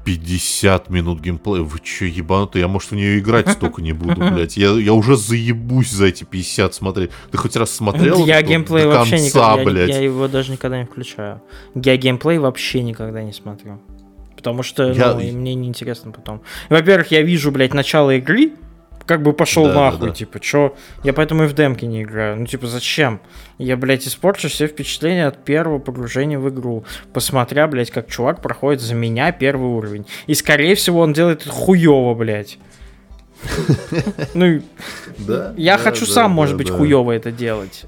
50 минут геймплея, вы че, ебанутые, я, может, в нее играть столько не буду, блядь. Я уже заебусь за эти 50 смотреть. Ты хоть раз смотрел? Я геймплей вообще конца, никогда, блядь. я его даже никогда не включаю. Я геймплей вообще никогда не смотрю. Потому что и мне неинтересно потом. Во-первых, я вижу, блядь, начало игры, как бы пошел нахуй, типа, чё? Я поэтому и в демки не играю. Ну, типа, зачем? Я, блядь, испорчу все впечатления от первого погружения в игру, посмотря, блядь, как чувак проходит за меня первый уровень. И, скорее всего, он делает это хуёво, блядь. Ну, я хочу сам, может быть, хуёво это делать.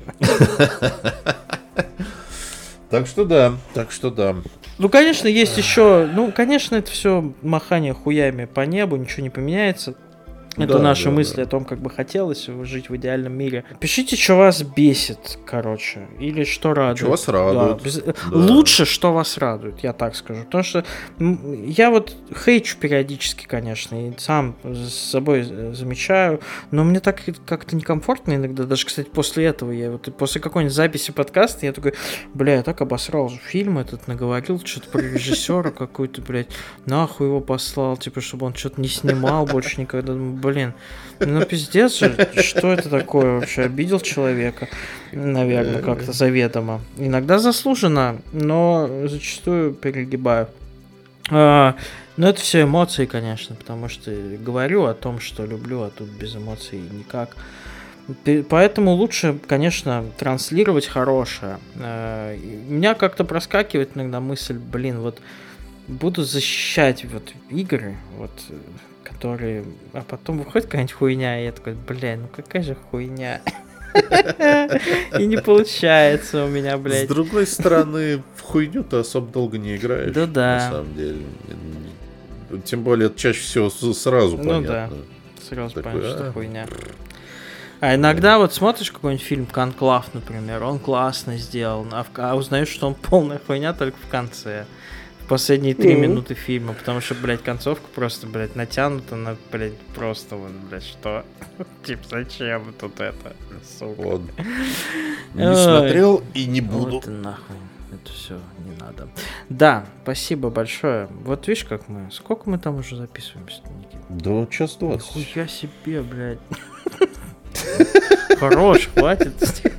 Так что да. Ну, конечно, есть еще... Ну, конечно, это все махание хуями по небу, ничего не поменяется. Это наши мысли о том, как бы хотелось жить в идеальном мире. Пишите, что вас бесит, короче, или что радует. Что вас радует. Да. Лучше, что вас радует, я так скажу. Потому что я вот хейчу периодически, конечно, и сам с собой замечаю, но мне так как-то некомфортно иногда. Даже, кстати, после этого, я вот после какой-нибудь записи подкаста, я такой, бля, я так обосрал же фильм этот, наговорил что-то про режиссера какой-то, блядь, нахуй его послал, типа, чтобы он что-то не снимал больше никогда. Блин, ну пиздец же, что это такое вообще? Обидел человека, наверное, как-то заведомо. Иногда заслуженно, но зачастую перегибаю. Но это все эмоции, конечно, потому что говорю о том, что люблю, а тут без эмоций никак. Поэтому лучше, конечно, транслировать хорошее. У меня как-то проскакивает иногда мысль, блин, вот буду защищать вот игры, вот, которые... А потом выходит какая-нибудь хуйня, и я такой, бля, ну какая же хуйня. И не получается у меня, блядь. С другой стороны, в хуйню ты особо долго не играешь. Да. На самом деле. Тем более, это чаще всего сразу понятно. Ну да, сразу понятно, что хуйня. А иногда вот смотришь какой-нибудь фильм «Конклав», например, он классно сделан, а узнаешь, что он полная хуйня только в конце. Последние 3 минуты фильма, потому что, блядь, концовка просто, блядь, натянута на, блядь, просто вот, блядь, что? Типа, зачем тут это, сука? Вот. Не смотрел и не буду. Вот и нахуй, это все не надо. Да, спасибо большое. Вот видишь, как мы, сколько мы там уже записываемся, Никита? Да, час 20. Нихуя себе, блядь. Хорош, хватит.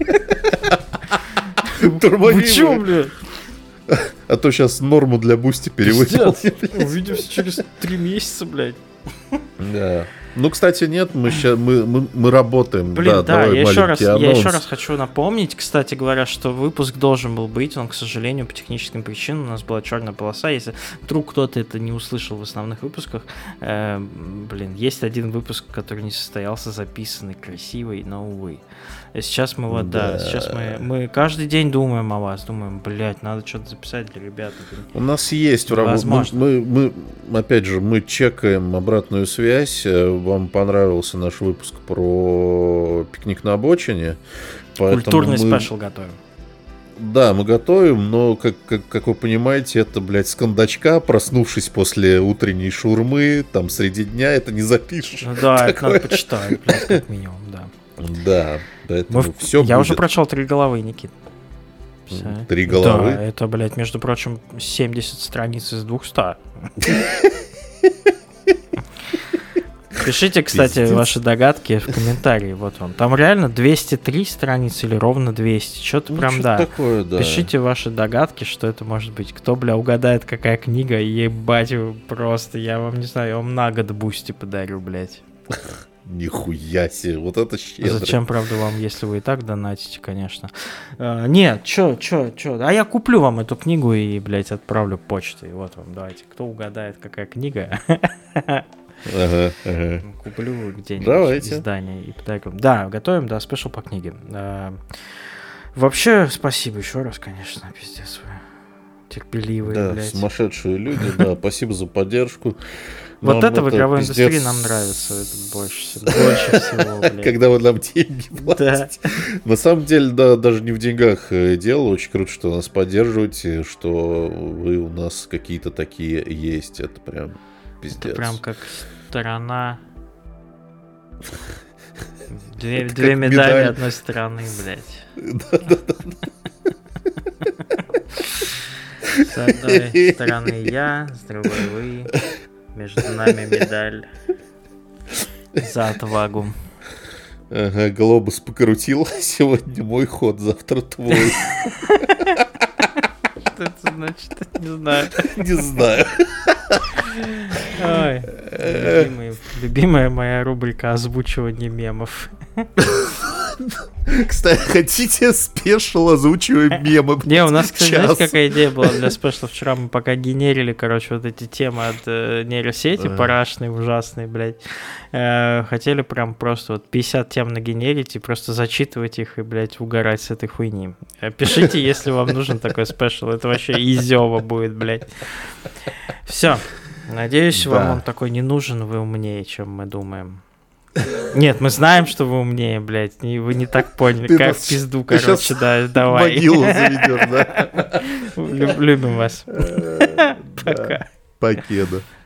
Тормози, Вы чё, блядь. блядь? А то сейчас норму для Бусти перевыполним. Пиздец. Увидимся через 3 месяца, блядь. Да. Ну, кстати, нет, мы работаем. Блин, да, давай я еще маленький анонс. раз хочу напомнить, кстати говоря, что выпуск должен был быть, он, к сожалению, по техническим причинам, у нас была черная полоса. Если вдруг кто-то это не услышал в основных выпусках, есть один выпуск, который не состоялся, записанный, красивый, но, увы. Сейчас мы сейчас мы каждый день думаем о вас, думаем, блядь, надо что-то записать для ребят. У нас есть мы опять же, мы чекаем обратную связь. Вам понравился наш выпуск про пикник на обочине. Культурный спешл готовим. Да, мы готовим, но, как вы понимаете, это, блядь, с кондачка, проснувшись после утренней шаурмы, там, среди дня, это не запишешь. Ну да, это надо почитать, блядь, как минимум, да. Да, поэтому все Я уже прочел 3 головы, Никит. 3 головы? Да, это, блядь, между прочим, 70 страниц из 200. Пишите, кстати, ваши догадки в комментарии. Вот он. Там реально 203 страницы или ровно 200. Что-то прям, да. Такое, да. Пишите ваши догадки, что это может быть. Кто, бля, угадает, какая книга, ебать, просто, я вам не знаю, я вам на год Бусти подарю, блядь. Нихуя себе, вот это щедро. Зачем, правда, вам, если вы и так донатите, конечно. Нет, чё. А я куплю вам эту книгу и, блядь, отправлю почтой. Вот вам, давайте. Кто угадает, какая книга, Ага. куплю где-нибудь Давайте. издание и подарю. Да, готовим, да, спешл по книге. Вообще, спасибо еще раз, конечно, пиздец вы. Терпеливые, Да, блядь. сумасшедшие люди, да, спасибо за поддержку. Вот это в игровой пиздец. индустрии нам нравится, это больше всего, блядь. Когда вы нам деньги платите. На самом деле, да, даже не в деньгах дело. Очень круто, что нас поддерживаете, что вы у нас какие-то такие есть. Это прям пиздец. Это прям как сторона. Две как медали медаль. одной стороны, блядь. С одной стороны я, с другой вы. Между нами медаль за отвагу. Ага, глобус покрутил. Сегодня мой ход, завтра твой. Что это значит? Не знаю. Не знаю. Ой, любимая моя рубрика озвучивания мемов. Кстати, хотите спешл озвучиваем мемы? Не, у нас, кстати, час. знаете, какая идея была для спешла? Вчера мы пока генерили, короче, вот эти темы от нейросети, парашные, ужасные, блядь. Хотели прям просто вот 50 тем нагенерить и просто зачитывать их и, блядь, угорать с этой хуйни. Пишите, если вам нужен такой спешл. Это вообще изёва будет, блядь. Все. Надеюсь, вам он такой не нужен, вы умнее, чем мы думаем. Нет, мы знаем, что вы умнее, блядь. Вы не так поняли. Ты как нас- пизду, ты короче, щас да, давай. Могилу заведешь, да? Любим вас. Пока. Покеда.